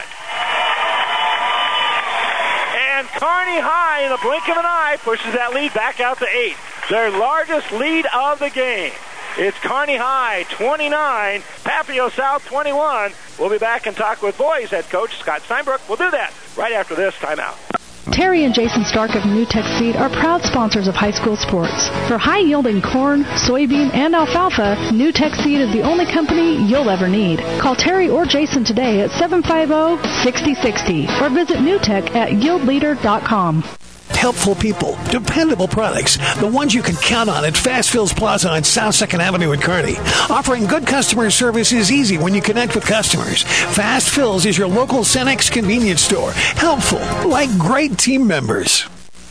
F: And Kearney High, in the blink of an eye, pushes that lead back out to eight. Their largest lead of the game. It's Kearney High twenty-nine, Papio South twenty-one. We'll be back and talk with boys head coach Scott Steinbrook. We'll do that right after this timeout.
D: Terry and Jason Stark of New Tech Seed are proud sponsors of high school sports. For high-yielding corn, soybean, and alfalfa, New Tech Seed is the only company you'll ever need. Call Terry or Jason today at seven five zero, six zero six zero or visit newtech at yield leader dot com.
O: Helpful people, dependable products, the ones you can count on at Fast Fills Plaza on South second Avenue in Kearney. Offering good customer service is easy when you connect with customers. Fast Fills is your local Cenex convenience store. Helpful, like great team members.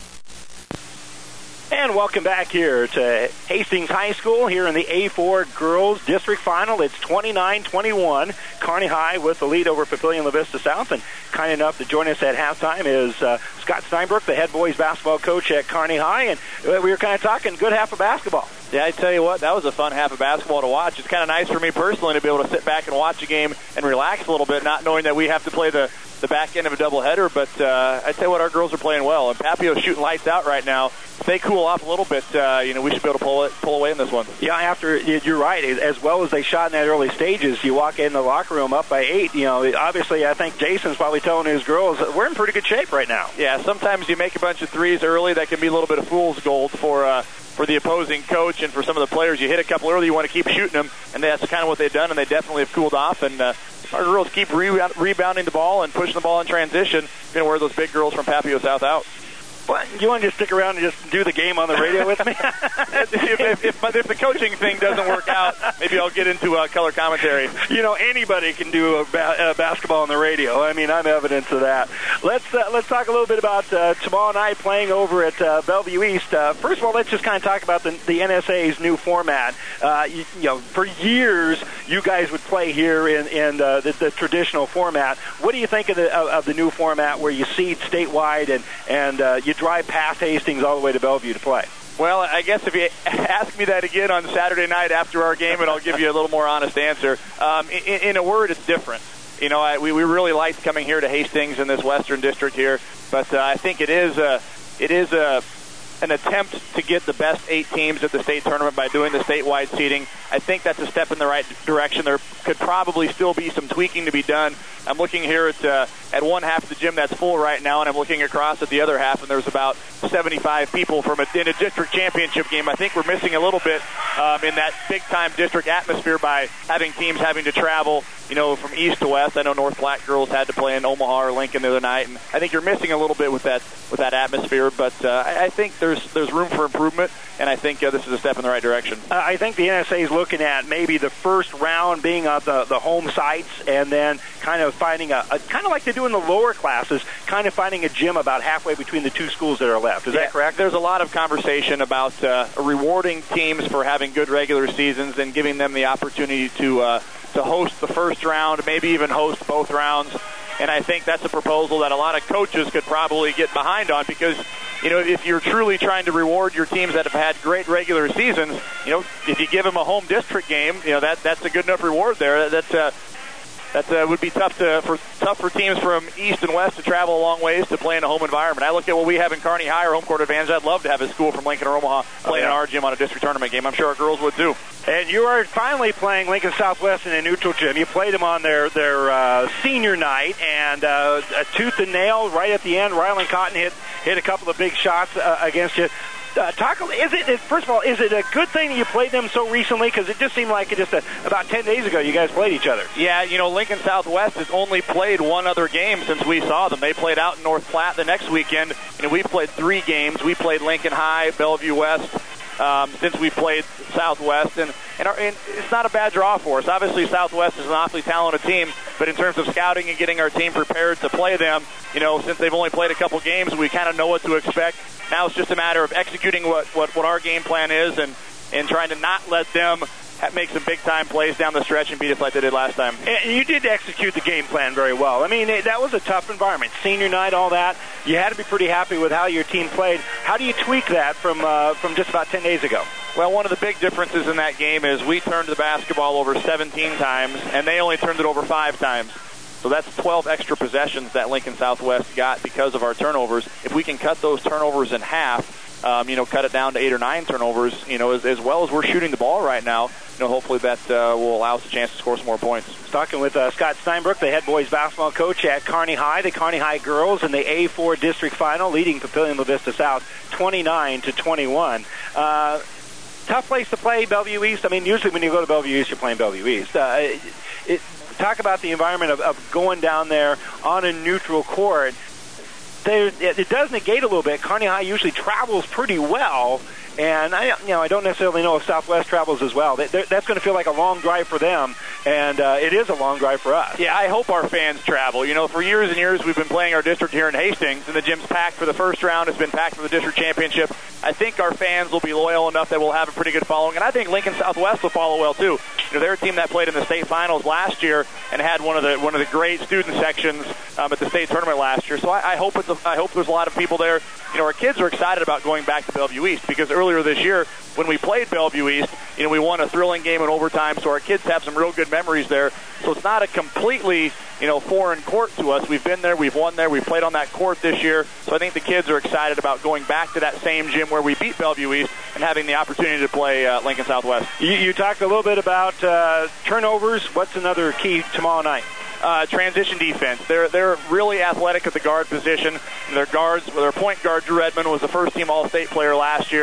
F: And welcome back here to Hastings High School here in the A four Girls District Final. It's twenty-nine twenty-one. Kearney High with the lead over Papillion La Vista South. And kind enough to join us at halftime is uh, Scott Steinbrook, the head boys basketball coach at Kearney High. And we were kind of talking good half of basketball.
T: Yeah, I tell you what, that was a fun half of basketball to watch. It's kind of nice for me personally to be able to sit back and watch a game and relax a little bit, not knowing that we have to play the, the back end of a doubleheader. But uh, I tell you what, our girls are playing well. And Papio's shooting lights out right now. If they cool off a little bit, uh, you know, we should be able to pull it, pull away in this one.
F: Yeah, after you're right. As well as they shot in that early stages, you walk in the locker room up by eight. You know, obviously, I think Jason's probably telling his girls we're in pretty good shape right now.
T: Yeah, sometimes you make a bunch of threes early that can be a little bit of fool's gold for. Uh, for the opposing coach and for some of the players. You hit a couple early, you want to keep shooting them, and that's kind of what they've done, and they definitely have cooled off. And uh, our girls keep re- rebounding the ball and pushing the ball in transition. Going to wear those big girls from Papio South out.
F: What, you want to just stick around and just do the game on the radio with me?
T: if, if, if, if the coaching thing doesn't work out, maybe I'll get into uh, color commentary.
F: You know, anybody can do a ba- uh, basketball on the radio. I mean, I'm evidence of that. Let's uh, let's talk a little bit about uh, tomorrow night playing over at uh, Bellevue East. Uh, first of all, let's just kind of talk about the, the N S A's new format. Uh, you, you know, for years, you guys would play here in, in uh, the, the traditional format. What do you think of the of, of the new format where you seed statewide and and uh, you drive past Hastings all the way to Bellevue to play?
T: Well, I guess if you ask me that again on Saturday night after our game, and I'll give you a little more honest answer. Um, in, in a word, it's different. You know, I, we, we really liked coming here to Hastings in this Western District here, but uh, I think it is a, it is a, an attempt to get the best eight teams at the state tournament by doing the statewide seeding. I think that's a step in the right direction. There could probably still be some tweaking to be done. I'm looking here at uh, at one half of the gym that's full right now, and I'm looking across at the other half, and there's about seventy-five people from a, in a district championship game. I think we're missing a little bit um, in that big-time district atmosphere by having teams having to travel, you know, from east to west. I know North Platte girls had to play in Omaha or Lincoln the other night, and I think you're missing a little bit with that with that atmosphere. But uh, I, I think there's there's room for improvement, and I think uh, this is a step in the right direction.
F: Uh, I think the N S A is looking at maybe the first round being on the, the home sites, and then kind of finding a, a kind of like they do in the lower classes, kind of finding a gym about halfway between the two schools that are left. Is
T: yeah,
F: that correct?
T: There's a lot of conversation about uh, rewarding teams for having good regular seasons and giving them the opportunity to uh, to host the first round, maybe even host both rounds. And I think that's a proposal that a lot of coaches could probably get behind on, because, you know, if you're truly trying to reward your teams that have had great regular seasons, you know, if you give them a home district game, you know, that that's a good enough reward there. That's uh, that uh, would be tough to for tough for teams from east and west to travel a long ways to play in a home environment. I look at what we have in Kearney High, our home court advantage. I'd love to have a school from Lincoln or Omaha playing oh, yeah. in our gym on a district tournament game. I'm sure our girls would too.
F: And you are finally playing Lincoln Southwest in a neutral gym. You played them on their their uh, senior night, and uh, a tooth and nail right at the end. Rylan Cotton hit hit a couple of big shots uh, against you. Uh, talk. Is it first of all? Is it a good thing that you played them so recently? Because it just seemed like it just a, about ten days ago you guys played each other.
T: Yeah, you know, Lincoln Southwest has only played one other game since we saw them. They played out in North Platte the next weekend. You know, we played three games. We played Lincoln High, Bellevue West. Um, since we played Southwest, and, and, our, and it's not a bad draw for us. Obviously, Southwest is an awfully talented team, but in terms of scouting and getting our team prepared to play them, you know, since they've only played a couple games, we kind of know what to expect. Now it's just a matter of executing what, what, what our game plan is and, and trying to not let them make some big-time plays down the stretch and beat us like they did last time.
F: And you did execute the game plan very well. I mean, that was a tough environment. Senior night, all that. You had to be pretty happy with how your team played. How do you tweak that from uh, from just about ten days ago?
T: Well, one of the big differences in that game is we turned the basketball over seventeen times, and they only turned it over five times. So that's twelve extra possessions that Lincoln Southwest got because of our turnovers. If we can cut those turnovers in half, um, you know, cut it down to eight or nine turnovers, you know, as, as well as we're shooting the ball right now, you know, hopefully that uh, will allow us a chance to score some more points.
F: Talking with uh, Scott Steinbrook, the head boys basketball coach at Kearney High. The Kearney High girls in the A four district final, leading Papillion La Vista South twenty-nine to twenty-one. Uh, tough place to play, Bellevue East. I mean, usually when you go to Bellevue East, you're playing Bellevue East. Uh, it, it, talk about the environment of, of going down there on a neutral court. There, it, it does negate a little bit. Kearney High usually travels pretty well, and I, you know, I don't necessarily know if Southwest travels as well. They, that's going to feel like a long drive for them, and uh, it is a long drive for us.
T: Yeah, I hope our fans travel. You know, for years and years we've been playing our district here in Hastings, and the gym's packed for the first round. It's been packed for the district championship. I think our fans will be loyal enough that we'll have a pretty good following, and I think Lincoln Southwest will follow well too. You know, they're a team that played in the state finals last year and had one of the one of the great student sections um, at the state tournament last year. So I, I hope it's a, I hope there's a lot of people there. You know, our kids are excited about going back to Bellevue East because earlier this year when we played Bellevue East, you know, we won a thrilling game in overtime. So our kids have some real good memories there. So it's not a completely, you know, foreign court to us. We've been there, we've won there, we've played on that court this year. So I think the kids are excited about going back to that same gym where we beat Bellevue East and having the opportunity to play uh, Lincoln Southwest.
F: You, you talked a little bit about uh, turnovers. What's another key tomorrow night?
T: Uh, transition defense. They're they're really athletic at the guard position. Their guards, their point guard Drew Edmond was the first team All-State player last year.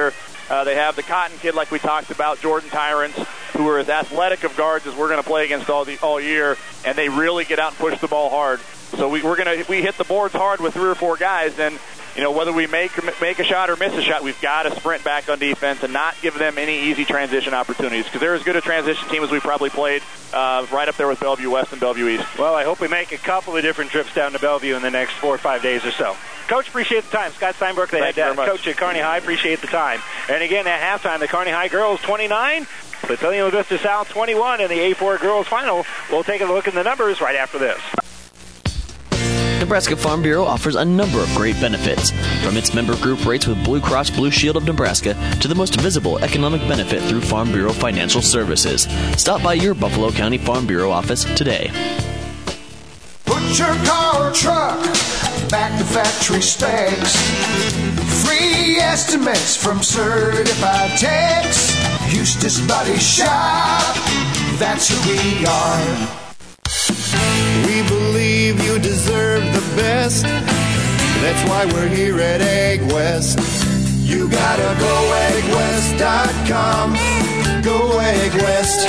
T: Uh, they have the Cotton kid, like we talked about, Jordan Tyrants, who are as athletic of guards as we're going to play against all the all year, and they really get out and push the ball hard. So we, we're going to we hit the boards hard with three or four guys, and you know whether we make make a shot or miss a shot, we've got to sprint back on defense and not give them any easy transition opportunities because they're as good a transition team as we probably played, uh, right up there with Bellevue West and Bellevue East.
F: Well, I hope we make a couple of different trips down to Bellevue in the next four or five days or so. Coach, appreciate the time. Scott Steinbrook, the
T: Thank
F: head uh, coach at Kearney High, appreciate the time. And again, at halftime, the Kearney High girls twenty-nine, Papillion La Vista South twenty-one in the A four girls final. We'll take a look at the numbers right after this.
L: Nebraska Farm Bureau offers a number of great benefits, from its member group rates with Blue Cross Blue Shield of Nebraska to the most visible economic benefit through Farm Bureau Financial Services. Stop by your Buffalo County Farm Bureau office today.
P: Put your car or truck back to factory specs. Free estimates from certified techs. Eustace Body Shop, that's who we are.
Q: We believe you deserve the best. That's why we're here at Egg West. You gotta go egg west dot com. Go Egg West.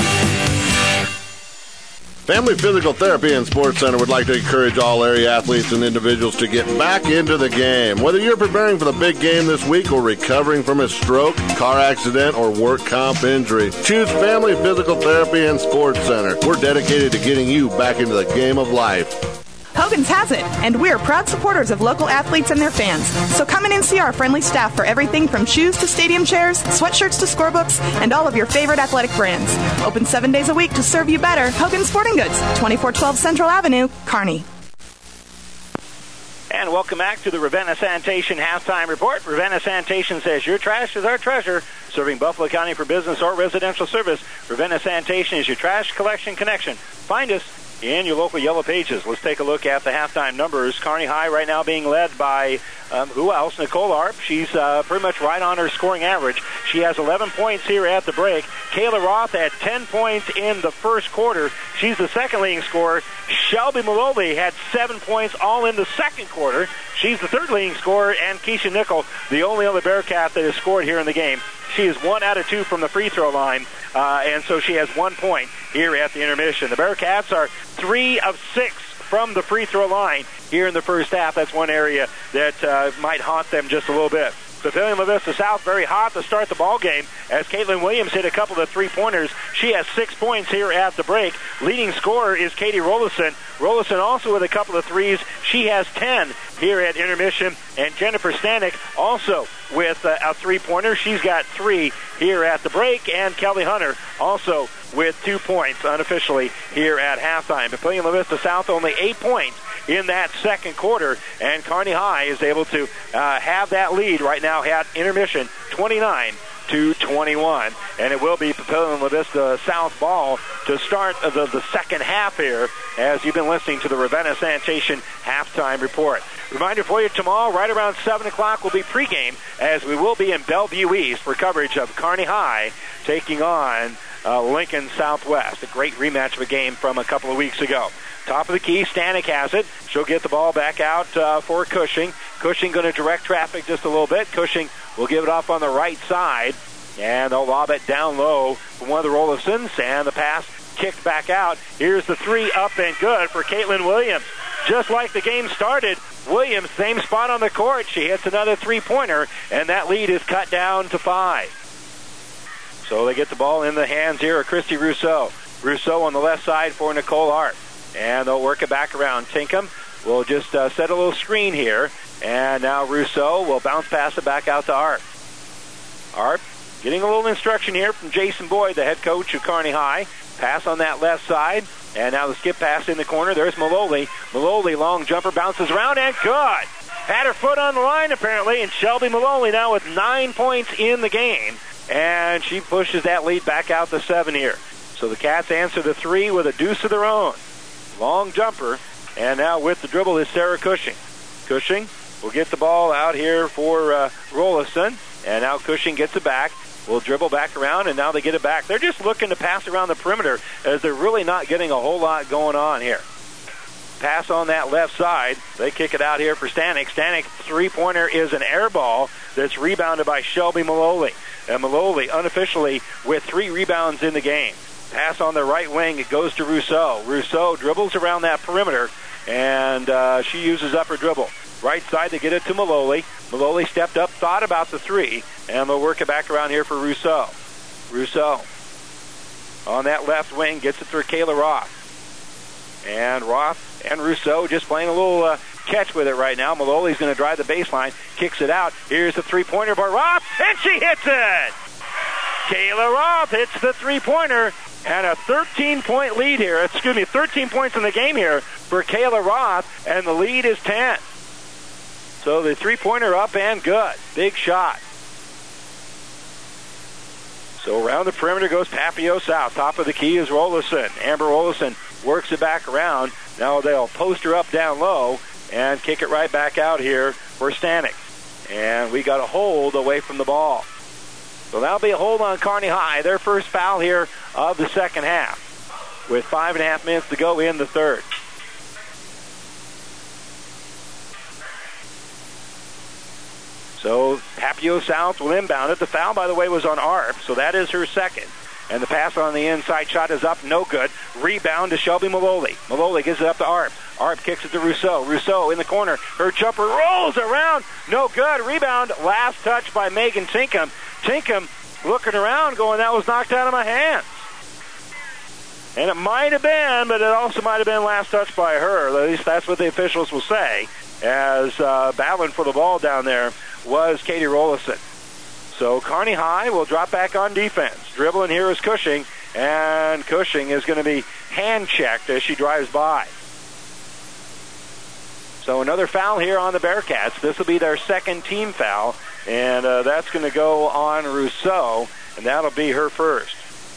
R: Family Physical Therapy and Sports Center would like to encourage all area athletes and individuals to get back into the game. Whether you're preparing for the big game this week or recovering from a stroke, car accident, or work comp injury, choose Family Physical Therapy and Sports Center. We're dedicated to getting you back into the game of life.
S: Hogan's has it, and we're proud supporters of local athletes and their fans. So come in and see our friendly staff for everything from shoes to stadium chairs, sweatshirts to scorebooks, and all of your favorite athletic brands. Open seven days a week to serve you better. Hogan's Sporting Goods, twenty-four twelve Central Avenue, Kearney.
F: And welcome back to the Ravenna Sanitation Halftime Report. Ravenna Sanitation says your trash is our treasure. Serving Buffalo County for business or residential service, Ravenna Sanitation is your trash collection connection. Find us in your local Yellow Pages. Let's take a look at the halftime numbers. Kearney High right now being led by, um, who else? Nicole Arp. She's uh, pretty much right on her scoring average. She has eleven points here at the break. Kayla Roth had ten points in the first quarter. She's the second leading scorer. Shelby Maloli had seven points all in the second quarter. She's the third leading scorer. And Keisha Nickel, the only other Bearcat that has scored here in the game. She is one out of two from the free throw line, uh, and so she has one point here at the intermission. The Bearcats are three of six from the free throw line here in the first half. That's one area that uh, might haunt them just a little bit. Papillion La Vista South very hot to start the ball game as Caitlin Williams hit a couple of three-pointers. She has six points here at the break. Leading scorer is Katie Rollison. Rollison also with a couple of threes. She has ten here at intermission. And Jennifer Stanek also with a, a three-pointer. She's got three here at the break. And Kelly Hunter also with two points unofficially here at halftime. Papillion La Vista South only eight points in that second quarter, and Kearney High is able to uh, have that lead right now at intermission, twenty-nine to twenty-one, and it will be Papillion La Vista South ball to start the, the second half here as you've been listening to the Ravenna Sanitation halftime report. Reminder for you, tomorrow right around seven o'clock will be pregame as we will be in Bellevue East for coverage of Kearney High taking on uh, Lincoln Southwest, a great rematch of a game from a couple of weeks ago. Top of the key, Stanek has it. She'll get the ball back out uh, for Cushing. Cushing going to direct traffic just a little bit. Cushing will give it off on the right side, and they'll lob it down low from one of the Rollisons, and the pass kicked back out. Here's the three up and good for Caitlin Williams. Just like the game started, Williams, same spot on the court. She hits another three-pointer, and that lead is cut down to five. So they get the ball in the hands here of Christy Rousseau. Rousseau on the left side for Nicole Hart. And they'll work it back around. Tinkham will just uh, set a little screen here. And now Rousseau will bounce pass it back out to Arp. Arp getting a little instruction here from Jason Boyd, the head coach of Kearney High. Pass on that left side. And now the skip pass in the corner. There's Maloli. Maloli, long jumper, bounces around, and good. Had her foot on the line, apparently. And Shelby Maloli now with nine points in the game. And she pushes that lead back out to seven here. So the Cats answer the three with a deuce of their own. Long jumper, and now with the dribble is Sarah Cushing. Cushing will get the ball out here for uh, Rollison, and now Cushing gets it back. Will dribble back around, and now they get it back. They're just looking to pass around the perimeter as they're really not getting a whole lot going on here. pass on that left side. They kick it out here for Stanek. Stanek three-pointer is an air ball that's rebounded by Shelby Maloli. And Maloli unofficially with three rebounds in the game. Pass on the right wing. It goes to Rousseau. Rousseau dribbles around that perimeter, and uh, she uses up her dribble. Right side to get it to Maloli. Maloli stepped up, thought about the three, and they'll work it back around here for Rousseau. Rousseau on that left wing gets it through Kayla Roth. And Roth and Rousseau just playing a little uh, catch with it right now. Maloli's going to drive the baseline, kicks it out. Here's the three-pointer by Roth, and she hits it! Kayla Roth hits the three-pointer, and a thirteen-point lead here. Excuse me, thirteen points in the game here for Kayla Roth, and the lead is ten. So the three-pointer up and good. Big shot. So around the perimeter goes Papio South. Top of the key is Rollison. Amber Rollison works it back around. Now they'll post her up down low and kick it right back out here for Stanek. And we got a hold away from the ball. So that'll be a hold on Kearney High. Their first foul here of the second half with five and a half minutes to go in the third. So Papio South will inbound it. The foul, by the way, was on Arp, so that is her second. And the pass on the inside shot is up, no good. Rebound to Shelby Maloli. Maloli gives it up to Arp. Arp kicks it to Rousseau. Rousseau in the corner. Her jumper rolls around. No good. Rebound. Last touch by Megan Tinkham. Tinkham looking around going, that was knocked out of my hands. And it might have been, but it also might have been last touch by her. At least that's what the officials will say, as uh, battling for the ball down there was Katie Rollison. So Kearney High will drop back on defense. Dribbling here is Cushing, and Cushing is going to be hand-checked as she drives by. So another foul here on the Bearcats. This will be their second team foul, and uh, that's going to go on Rousseau, and that'll be her first.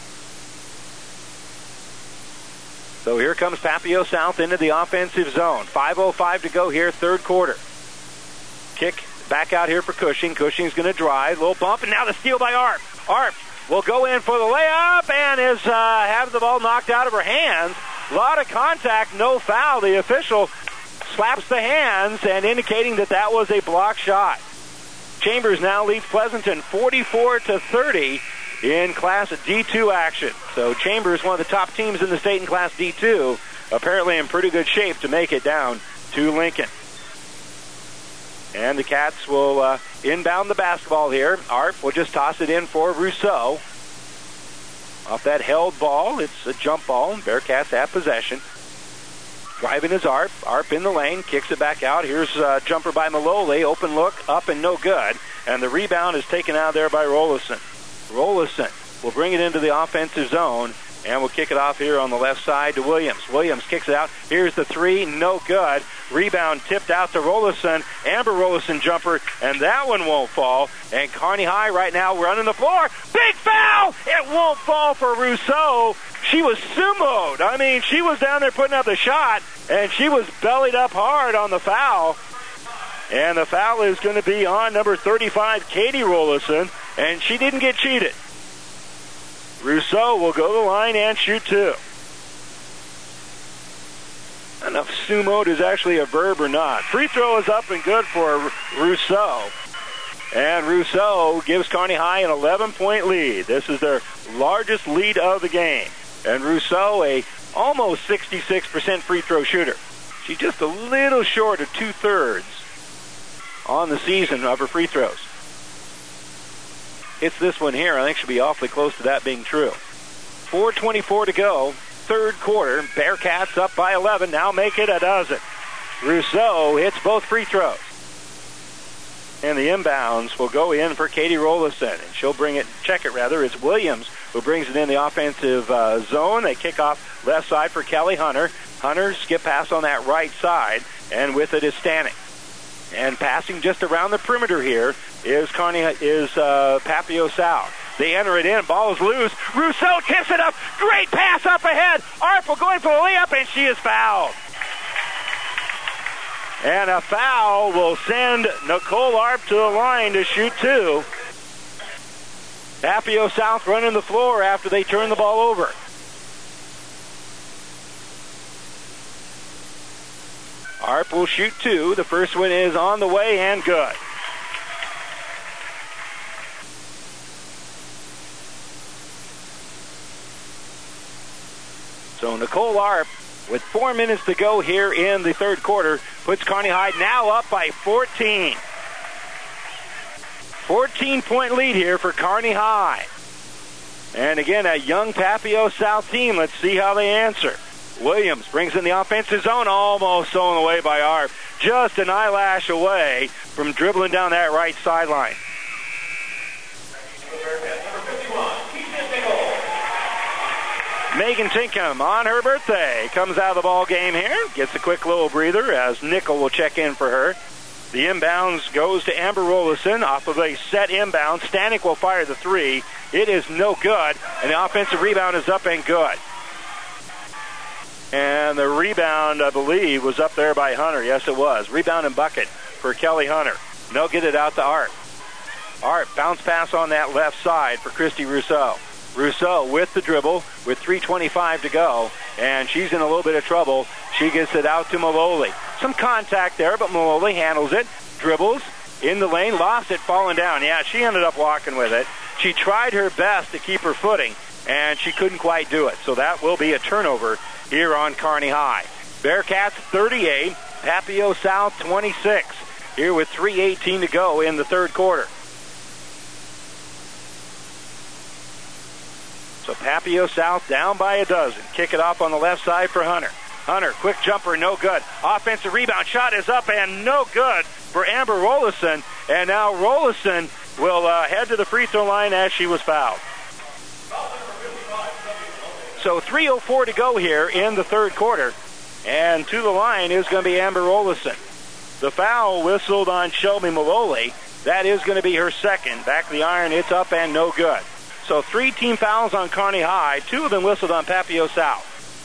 F: So here comes Papio South into the offensive zone. five oh five to go here, third quarter. Kick back out here for Cushing. Cushing's going to drive. Little bump, and now the steal by Arp. Arp will go in for the layup and is uh, having the ball knocked out of her hands. A lot of contact, no foul. The official slaps the hands and indicating that that was a block shot. Chambers now leads Pleasanton forty-four to thirty in Class D two action. So Chambers, one of the top teams in the state in Class D two, apparently in pretty good shape to make it down to Lincoln. And the Cats will uh, inbound the basketball here. Arp will just toss it in for Rousseau. Off that held ball, it's a jump ball. Bearcats have possession. Driving is Arp. Arp in the lane, kicks it back out. Here's a jumper by Maloli. Open look, up and no good. And the rebound is taken out there by Rollison. Rollison will bring it into the offensive zone, and we'll kick it off here on the left side to Williams. Williams kicks it out. Here's the three, no good. Rebound tipped out to Rollison. Amber Rollison jumper, and that one won't fall. And Kearney High right now running the floor. Big foul! It won't fall for Rousseau. She was sumoed. I mean, she was down there putting up the shot, and she was bellied up hard on the foul. And the foul is going to be on number thirty-five, Katie Rollison, and she didn't get cheated. Rousseau will go to the line and shoot two. I don't know if sumoed is actually a verb or not. Free throw is up and good for Rousseau. And Rousseau gives Kearney High an eleven-point lead. This is their largest lead of the game. And Rousseau, a almost sixty-six percent free throw shooter. She's just a little short of two-thirds on the season of her free throws. It's this one here. I think she'll be awfully close to that being true. four twenty-four to go. Third quarter. Bearcats up by eleven. Now make it a dozen. Rousseau hits both free throws. And the inbounds will go in for Katie Rollison. And she'll bring it, check it rather. It's Williams who brings it in the offensive uh, zone. They kick off left side for Kelly Hunter. Hunter skip pass on that right side. And with it is Stanek. And passing just around the perimeter here is Kearney, is uh, Papio South. They enter it in. Ball is loose. Rousseau tips it up. Great pass up ahead. Arp will go in for the layup, and she is fouled. And a foul will send Nicole Arp to the line to shoot two. Papio South running the floor after they turn the ball over. Arp will shoot two. The first one is on the way and good. So Nicole Arp, with four minutes to go here in the third quarter, puts Kearney High now up by fourteen. fourteen-point lead here for Kearney High. And again, a young Papio South team. Let's see how they answer. Williams brings in the offensive zone, almost stolen away by Arp. Just an eyelash away from dribbling down that right sideline. Megan Tinkham on her birthday comes out of the ball game here. Gets a quick little breather as Nickel will check in for her. The inbounds goes to Amber Rollison off of a set inbound. Stanek will fire the three. It is no good, and the offensive rebound is up and good. And the rebound, I believe, was up there by Hunter. Yes, it was. Rebound and bucket for Kelly Hunter. They'll get it out to Art. Art, bounce pass on that left side for Christy Rousseau. Rousseau with the dribble with three twenty-five to go, and she's in a little bit of trouble. She gets it out to Maloli. Some contact there, but Maloli handles it, dribbles in the lane, lost it, falling down. Yeah, she ended up walking with it. She tried her best to keep her footing, and she couldn't quite do it. So that will be a turnover here on Kearney High. Bearcats thirty-eight, Papio South twenty-six, here with three eighteen to go in the third quarter. So Papio South down by a dozen. Kick it off on the left side for Hunter. Hunter, quick jumper, no good. Offensive rebound, shot is up and no good for Amber Rollison. And now Rollison will uh, head to the free throw line as she was fouled. So three oh four to go here in the third quarter. And to the line is going to be Amber Rollison. The foul whistled on Shelby Maloli. That is going to be her second. Back of the iron, it's up and no good. So three team fouls on Kearney High. Two of them whistled on Papio South.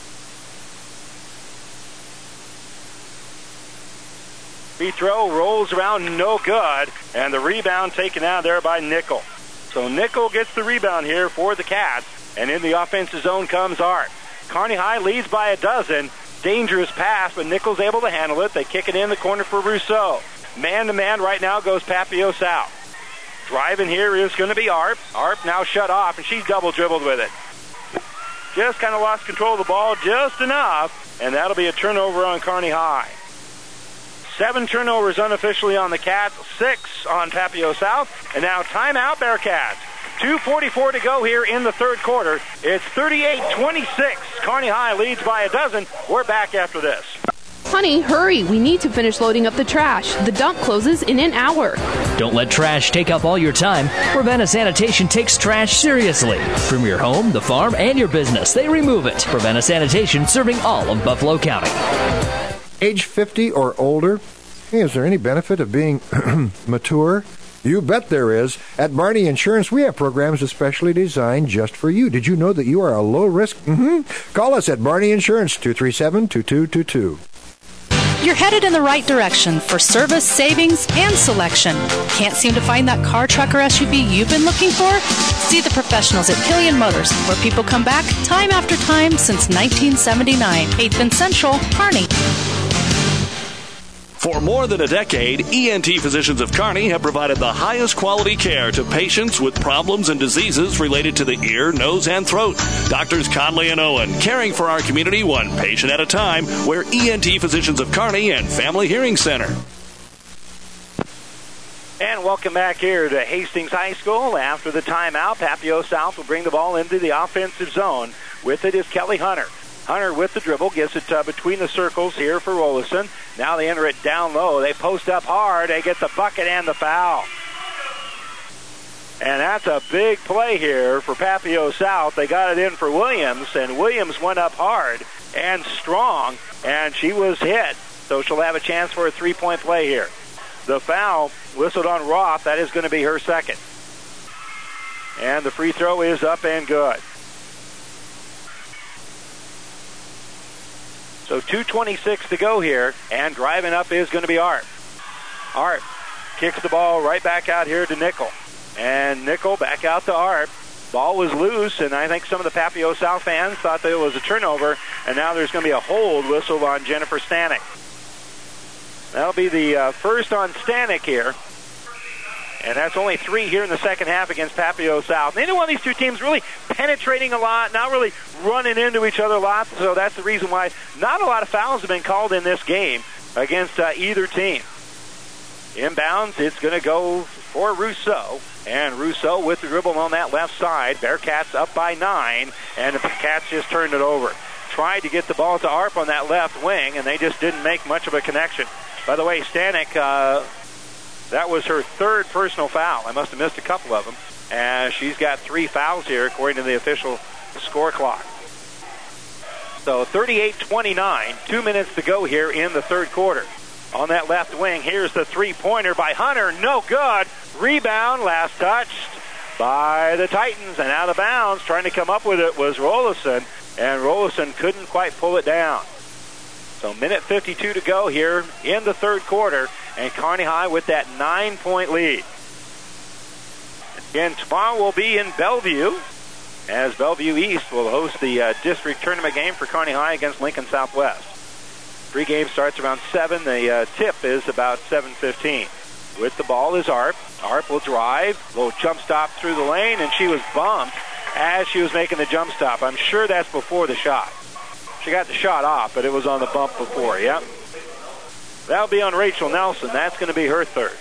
F: Free throw rolls around, no good. And the rebound taken out there by Nickel. So Nickel gets the rebound here for the Cats. And in the offensive zone comes Art. Kearney High leads by a dozen. Dangerous pass, but Nickel's able to handle it. They kick it in the corner for Rousseau. Man-to-man right now goes Papio South. Driving here is going to be Arp. Arp now shut off, and she's double dribbled with it. Just kind of lost control of the ball just enough, and that'll be a turnover on Kearney High. Seven turnovers unofficially on the Cats, six on Papio South, and now timeout Bearcats. two forty-four to go here in the third quarter. It's thirty-eight twenty-six. Kearney High leads by a dozen. We're back after this.
G: Honey, hurry. We need to finish loading up the trash. The dump closes in an hour.
H: Don't let trash take up all your time. Ravenna Sanitation takes trash seriously. From your home, the farm, and your business, they remove it. Ravenna Sanitation, serving all of Buffalo County.
I: Age fifty or older? Hey, is there any benefit of being mature? You bet there is. At Barney Insurance, we have programs especially designed just for you. Did you know that you are a low risk? Mm-hmm. Call us at Barney Insurance, two three seven, two two two two.
J: You're headed in the right direction for service, savings, and selection. Can't seem to find that car, truck, or S U V you've been looking for? See the professionals at Killian Motors, where people come back time after time since nineteen seventy-nine. eighth and Central, Kearney.
K: For more than a decade, E N T Physicians of Kearney have provided the highest quality care to patients with problems and diseases related to the ear, nose, and throat. Doctors Conley and Owen, caring for our community one patient at a time. We're E N T Physicians of Kearney and Family Hearing Center.
F: And welcome back here to Hastings High School. After the timeout, Papio South will bring the ball into the offensive zone. With it is Kelly Hunter. Hunter with the dribble, gets it uh, between the circles here for Rollison. Now they enter it down low. They post up hard. They get the bucket and the foul. And that's a big play here for Papio South. They got it in for Williams, and Williams went up hard and strong, and she was hit. So she'll have a chance for a three-point play here. The foul whistled on Roth. That is going to be her second. And the free throw is up and good. So two twenty-six to go here, and driving up is going to be Art. Art kicks the ball right back out here to Nickel. And Nickel back out to Art. Ball was loose, and I think some of the Papio South fans thought that it was a turnover, and now there's going to be a hold whistle on Jennifer Stanek. That'll be the uh, first on Stanek here. And that's only three here in the second half against Papio South. Neither one of these two teams really penetrating a lot, not really running into each other a lot. So that's the reason why not a lot of fouls have been called in this game against uh, either team. Inbounds, it's going to go for Rousseau. And Rousseau with the dribble on that left side. Bearcats up by nine, and the Cats just turned it over. Tried to get the ball to Arp on that left wing, and they just didn't make much of a connection. By the way, Stanek, uh, that was her third personal foul. I must have missed a couple of them. And she's got three fouls here, according to the official score clock. So thirty-eight twenty-nine, two minutes to go here in the third quarter. On that left wing, here's the three-pointer by Hunter. No good. Rebound, last touched by the Titans, and out of bounds. Trying to come up with it was Rollison, and Rollison couldn't quite pull it down. So minute fifty-two to go here in the third quarter, and Kearney High with that nine-point lead. Again, tomorrow we'll be in Bellevue, as Bellevue East will host the uh, district tournament game for Kearney High against Lincoln Southwest. Pre-game starts around seven. The uh, tip is about seven fifteen. With the ball is Arp. Arp will drive. Little jump stop through the lane, and she was bumped as she was making the jump stop. I'm sure that's before the shot. She got the shot off, but it was on the bump before, yep. That'll be on Rachel Nelson. That's going to be her third.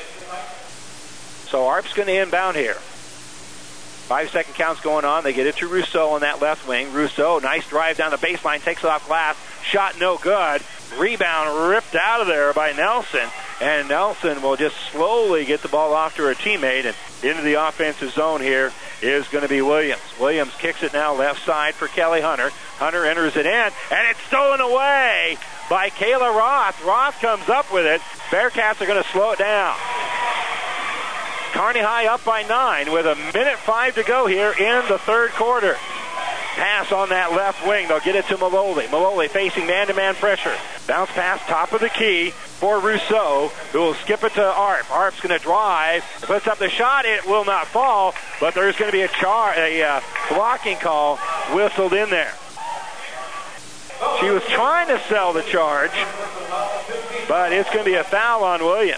F: So Arp's going to inbound here. Five-second count's going on. They get it to Rousseau on that left wing. Rousseau, nice drive down the baseline, takes it off glass. Shot no good. Rebound ripped out of there by Nelson. And Nelson will just slowly get the ball off to her teammate. And into the offensive zone here is going to be Williams. Williams kicks it now left side for Kelly Hunter. Hunter enters it in, and it's stolen away by Kayla Roth. Roth comes up with it. Bearcats are going to slow it down. Kearney High up by nine with a minute five to go here in the third quarter. Pass on that left wing. They'll get it to Maloli. Maloli facing man-to-man pressure. Bounce pass top of the key for Rousseau, who will skip it to Arp. Arp's going to drive. Puts up the shot. It will not fall, but there's going to be a, char- a uh, blocking call whistled in there. She was trying to sell the charge, but it's going to be a foul on Williams.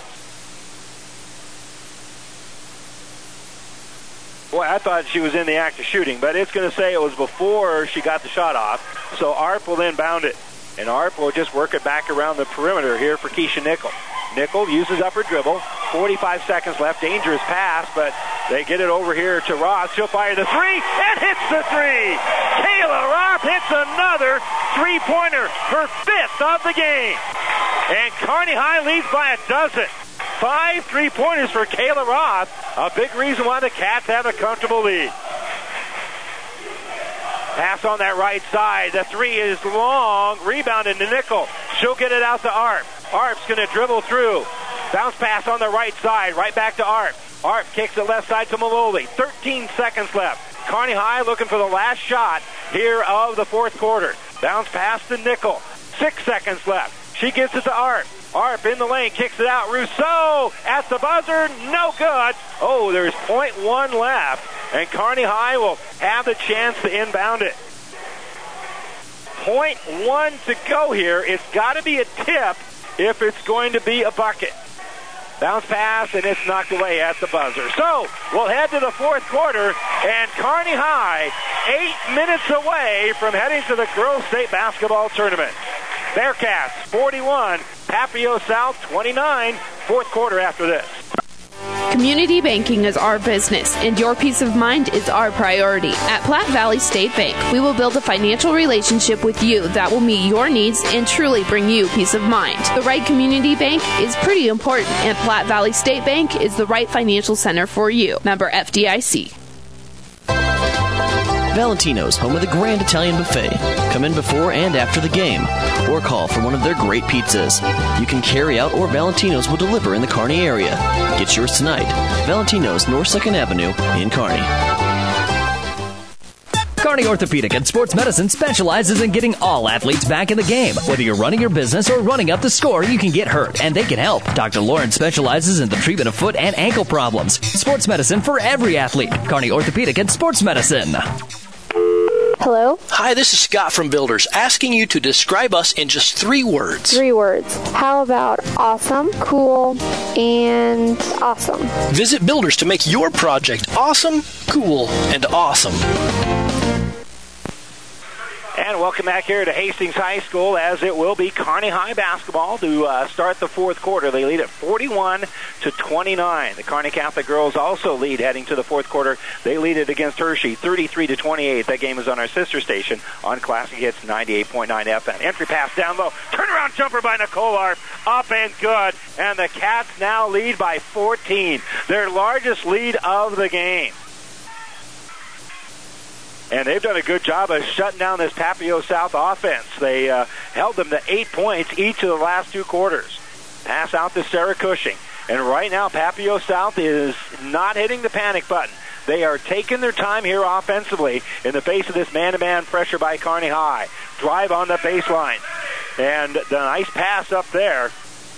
F: Boy, I thought she was in the act of shooting, but it's going to say it was before she got the shot off. So Arp will then bound it. And Arp will just work it back around the perimeter here for Keisha Nickel. Nickel uses up her dribble. forty-five seconds left. Dangerous pass, but they get it over here to Roth. She'll fire the three and hits the three. Kayla Roth hits another three-pointer, her fifth of the game. And Kearney High leads by a dozen. Five three-pointers for Kayla Roth. A big reason why the Cats have a comfortable lead. Pass on that right side. The three is long. Rebounded to Nickel. She'll get it out to Arp. Arp's going to dribble through. Bounce pass on the right side. Right back to Arp. Arp kicks it left side to Maloli. thirteen seconds left. Kearney High looking for the last shot here of the fourth quarter. Bounce pass to Nickel. Six seconds left. She gets it to Arp. Arp in the lane, kicks it out. Rousseau at the buzzer, no good. Oh, there's point one left, and Kearney High will have the chance to inbound it. point one to go here. It's got to be a tip if it's going to be a bucket. Bounce pass, and it's knocked away at the buzzer. So, we'll head to the fourth quarter, and Kearney High, eight minutes away from heading to the Girls State Basketball Tournament. Bearcats, forty-one, Papio South, twenty-nine, fourth quarter after this.
G: Community banking is our business, and your peace of mind is our priority. At Platte Valley State Bank, we will build a financial relationship with you that will meet your needs and truly bring you peace of mind. The right community bank is pretty important, and Platte Valley State Bank is the right financial center for you. Member F D I C.
L: Valentino's, home of the Grand Italian Buffet. Come in before and after the game, or call for one of their great pizzas. You can carry out, or Valentino's will deliver in the Kearney area. Get yours tonight. Valentino's, North second Avenue in Kearney.
H: Kearney Orthopedic and Sports Medicine specializes in getting all athletes back in the game. Whether you're running your business or running up the score, you can get hurt, and they can help. Doctor Lauren specializes in the treatment of foot and ankle problems. Sports medicine for every athlete. Kearney Orthopedic and Sports Medicine.
M: Hello?
N: Hi, this is Scott from Builders, asking you to describe us in just three words.
M: Three words. How about awesome, cool, and awesome?
N: Visit Builders to make your project awesome, cool, and awesome.
F: And welcome back here to Hastings High School, as it will be Kearney High basketball to uh, start the fourth quarter. They lead at forty-one to twenty-nine. The Kearney Catholic girls also lead heading to the fourth quarter. They lead it against Hershey thirty-three to twenty-eight. That game is on our sister station on Classic Hits ninety-eight point nine F M. Entry pass down low. Turnaround jumper by Nicole Arp. Up and good. And the Cats now lead by fourteen. Their largest lead of the game. And they've done a good job of shutting down this Papio South offense. They uh, held them to eight points each of the last two quarters. Pass out to Sarah Cushing. And right now, Papio South is not hitting the panic button. They are taking their time here offensively in the face of this man-to-man pressure by Kearney High. Drive on the baseline. And the nice pass up there,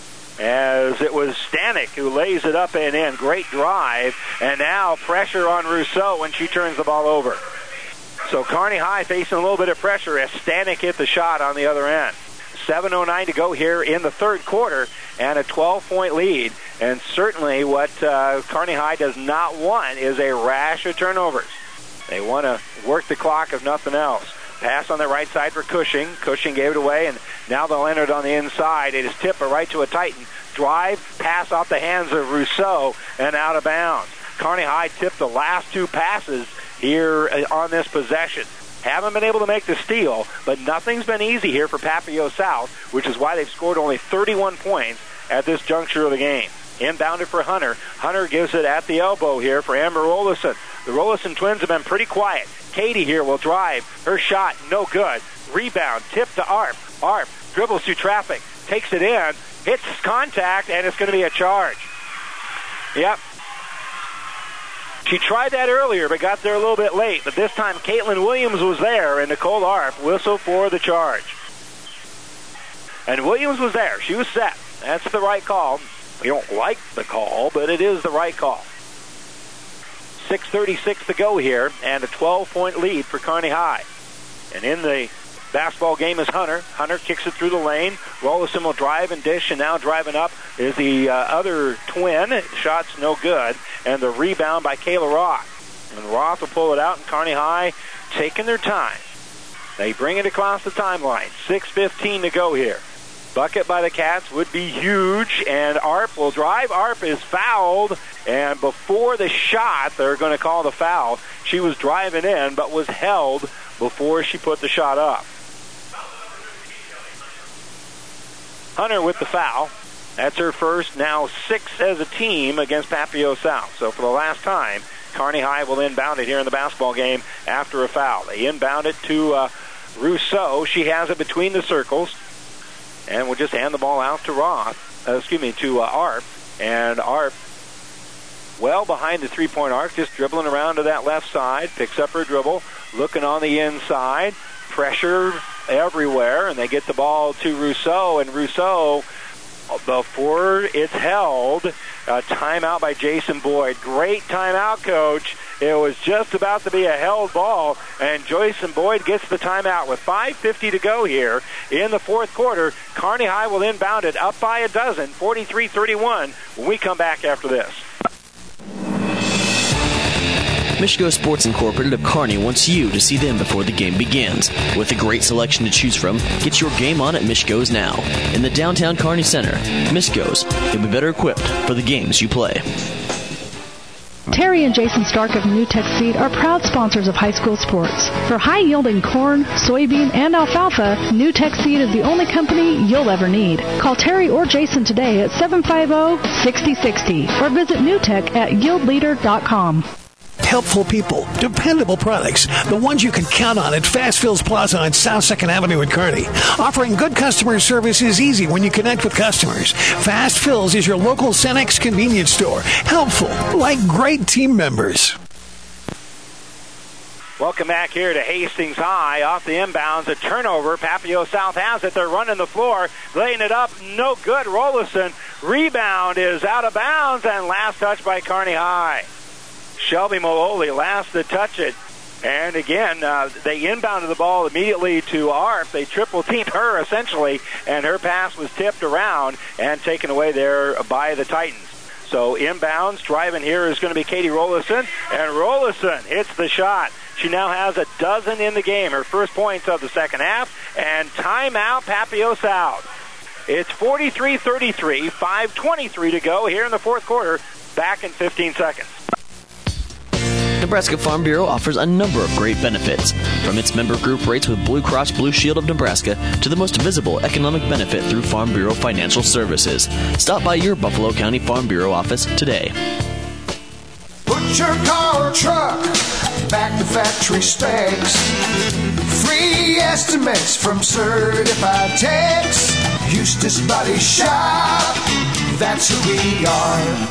F: as it was Stanek who lays it up and in. Great drive. And now pressure on Rousseau when she turns the ball over. So Kearney High facing a little bit of pressure as Stanek hit the shot on the other end. seven oh nine to go here in the third quarter and a twelve-point lead. And certainly what uh, Kearney High does not want is a rash of turnovers. They want to work the clock if nothing else. Pass on the right side for Cushing. Cushing gave it away, and now they'll enter it on the inside. It is tipped right to a Titan. Drive, pass off the hands of Rousseau, and out of bounds. Kearney High tipped the last two passes here on this possession. Haven't been able to make the steal, but nothing's been easy here for Papio South, which is why they've scored only thirty-one points at this juncture of the game. Inbounded for Hunter. Hunter gives it at the elbow here for Amber Rollison. The Rollison twins have been pretty quiet. Katie here will drive. Her shot, no good. Rebound, tip to Arp. Arp dribbles through traffic, takes it in, hits contact, and it's going to be a charge. Yep. She tried that earlier, but got there a little bit late. But this time, Caitlin Williams was there, and Nicole Arp whistled for the charge. And Williams was there. She was set. That's the right call. We don't like the call, but it is the right call. six thirty-six to go here, and a twelve-point lead for Kearney High. And in the basketball game is Hunter. Hunter kicks it through the lane. Rollison will drive and dish, and now driving up is the uh, other twin. Shot's no good. And the rebound by Kayla Roth. And Roth will pull it out, and Kearney High taking their time. They bring it across the timeline. six fifteen to go here. Bucket by the Cats would be huge, and Arp will drive. Arp is fouled, and before the shot, they're going to call the foul. She was driving in, but was held before she put the shot up. Hunter with the foul. That's her first, now six as a team against Papio South. So for the last time, Kearney High will inbound it here in the basketball game after a foul. They inbound it to uh, Rousseau. She has it between the circles. And we'll just hand the ball out to Roth, uh, excuse me, to uh, Arp. And Arp, well behind the three-point arc, just dribbling around to that left side, picks up her dribble, looking on the inside, pressure everywhere, and they get the ball to Rousseau. And Rousseau, before it's held, a timeout by Jason Boyd. Great timeout, Coach. It was just about to be a held ball, and Jason Boyd gets the timeout with five fifty to go here in the fourth quarter. Kearney High will inbound it up by a dozen, forty-three thirty-one, when we come back after this.
L: Michigo Sports Incorporated of Kearney wants you to see them before the game begins. With a great selection to choose from, get your game on at Michigo's now. In the downtown Kearney Center, Michigo's, you'll be better equipped for the games you play.
D: Terry and Jason Stark of NewTek Seed are proud sponsors of high school sports. For high-yielding corn, soybean, and alfalfa, NewTek Seed is the only company you'll ever need. Call Terry or Jason today at seven five zero, six zero six zero or visit newtek at yield leader dot com.
O: Helpful people, dependable products, the ones you can count on at Fast Fills Plaza on South second Avenue in Kearney. Offering good customer service is easy when you connect with customers. Fast Fills is your local Cenex convenience store. Helpful, like great team members.
F: Welcome back here to Hastings High. Off the inbounds, a turnover. Papio South has it. They're running the floor, laying it up. No good. Rollison. Rebound is out of bounds, and last touch by Kearney High. Shelby Maloli last to touch it. And again, uh, they inbounded the ball immediately to Arp. They triple-teamed her, essentially, and her pass was tipped around and taken away there by the Titans. So inbounds, driving here is going to be Katie Rollison, and Rollison hits the shot. She now has a dozen in the game, her first points of the second half, and timeout, Papio South. It's forty-three thirty-three, five twenty-three to go here in the fourth quarter, back in fifteen seconds.
L: Nebraska Farm Bureau offers a number of great benefits, from its member group rates with Blue Cross Blue Shield of Nebraska to the most visible economic benefit through Farm Bureau Financial Services. Stop by your Buffalo County Farm Bureau office today.
P: Put your car or truck back to factory specs. Free estimates from certified techs. Eustace Body Shop, that's who we are.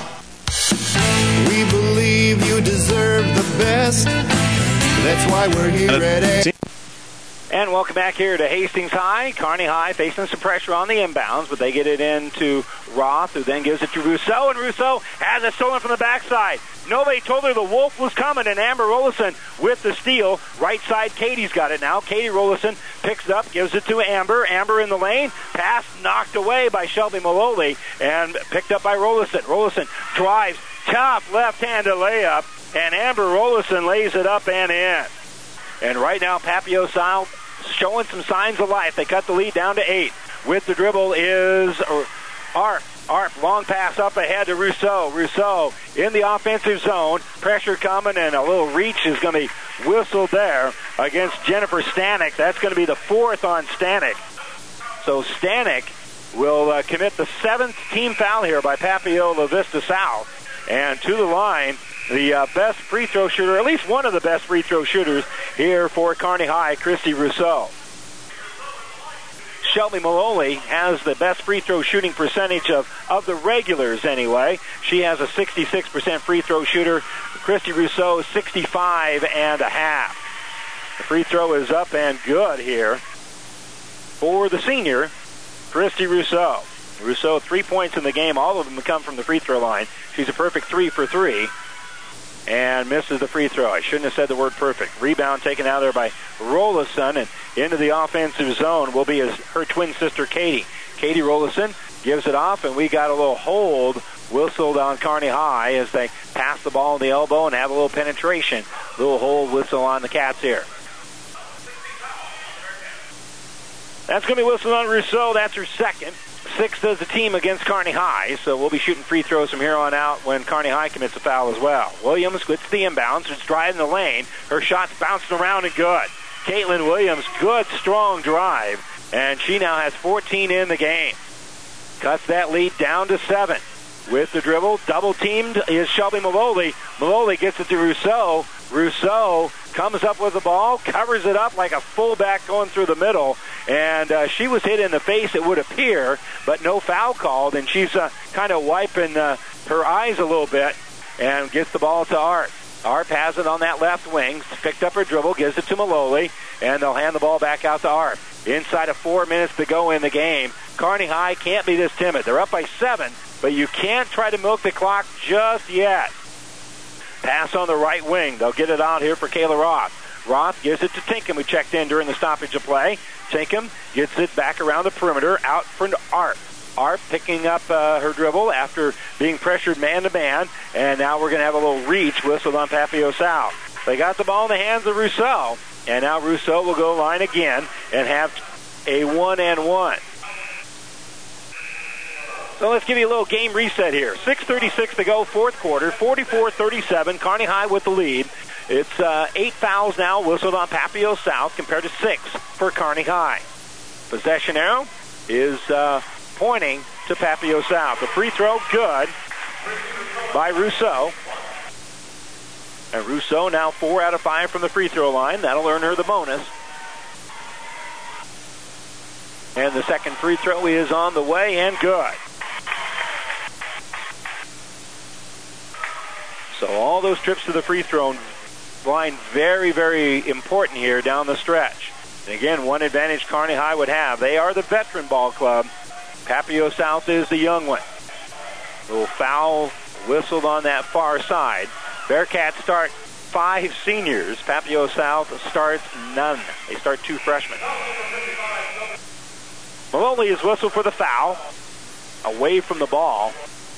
Q: We believe you deserve the best. That's why we're here at A.
F: And welcome back here to Hastings High. Kearney High facing some pressure on the inbounds, but they get it into Roth, who then gives it to Rousseau, and Rousseau has it stolen from the backside. Nobody told her the Wolf was coming, and Amber Rollison with the steal. Right side, Katie's got it now. Katie Rollison picks it up, gives it to Amber. Amber in the lane. Pass knocked away by Shelby Maloli and picked up by Rollison. Rollison drives, tough left-handed layup, and Amber Rollison lays it up and in. And right now, Papio South showing some signs of life. They cut the lead down to eight. With the dribble is Arp. Arp, long pass up ahead to Rousseau. Rousseau in the offensive zone. Pressure coming, and a little reach is going to be whistled there against Jennifer Stanek. That's going to be the fourth on Stanek. So Stanek will uh, commit the seventh team foul here by Papio La Vista South. And to the line, the uh, best free throw shooter, at least one of the best free throw shooters here for Kearney High, Christy Rousseau. Shelby Maloli has the best free throw shooting percentage of, of the regulars anyway. She has a sixty-six percent free throw shooter. Christy Rousseau, sixty-five and a half. The free throw is up and good here for the senior, Christy Rousseau. Rousseau, three points in the game. All of them come from the free throw line. She's a perfect three for three. And misses the free throw. I shouldn't have said the word perfect. Rebound taken out there by Rollison, and into the offensive zone will be his, her twin sister, Katie. Katie Rollison gives it off, and we got a little hold whistled on Kearney High as they pass the ball in the elbow and have a little penetration. Little hold whistle on the Cats here. That's going to be whistled on Rousseau. That's her second. Sixth as a team against Kearney High, so we'll be shooting free throws from here on out when Kearney High commits a foul as well. Williams gets the inbounds. It's driving the lane. Her shot's bouncing around and good. Caitlin Williams, good, strong drive, and she now has fourteen in the game. Cuts that lead down to seven. With the dribble, double-teamed is Shelby Maloli. Maloli gets it to Rousseau. Rousseau comes up with the ball, covers it up like a fullback going through the middle, and uh, she was hit in the face, it would appear, but no foul called, and she's uh, kind of wiping uh, her eyes a little bit and gets the ball to Arp. Arp has it on that left wing, picked up her dribble, gives it to Maloli, and they'll hand the ball back out to Arp. Inside of four minutes to go in the game, Kearney High can't be this timid. They're up by seven, but you can't try to milk the clock just yet. Pass on the right wing. They'll get it out here for Kayla Roth. Roth gives it to Tinkham, who checked in during the stoppage of play. Tinkham gets it back around the perimeter, out for Arp. Arp picking up uh, her dribble after being pressured man-to-man, and now we're going to have a little reach whistled on Papio South. They got the ball in the hands of Rousseau, and now Rousseau will go line again and have a one-and-one. So let's give you a little game reset here. six thirty-six to go, fourth quarter, forty-four thirty-seven. Kearney High with the lead. It's uh, eight fouls now whistled on Papio South compared to six for Kearney High. Possession arrow is uh, pointing to Papio South. The free throw, good by Rousseau. And Rousseau now four out of five from the free throw line. That'll earn her the bonus. And the second free throw is on the way and good. So all those trips to the free throw line very, very important here down the stretch. And again, one advantage Kearney High would have. They are the veteran ball club. Papio South is the young one. A little foul whistled on that far side. Bearcats start five seniors. Papio South starts none. They start two freshmen. Maloney is whistled for the foul. Away from the ball.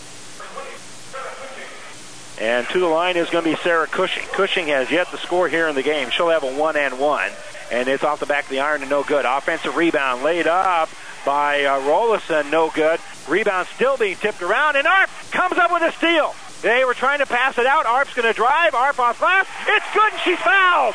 F: And to the line is going to be Sarah Cushing. Cushing has yet to score here in the game. She'll have a one and one. And it's off the back of the iron and no good. Offensive rebound laid up by uh, Rollison, no good. Rebound still being tipped around, and Arp comes up with a steal. They were trying to pass it out. Arp's going to drive. Arp off glass. It's good, and she's fouled.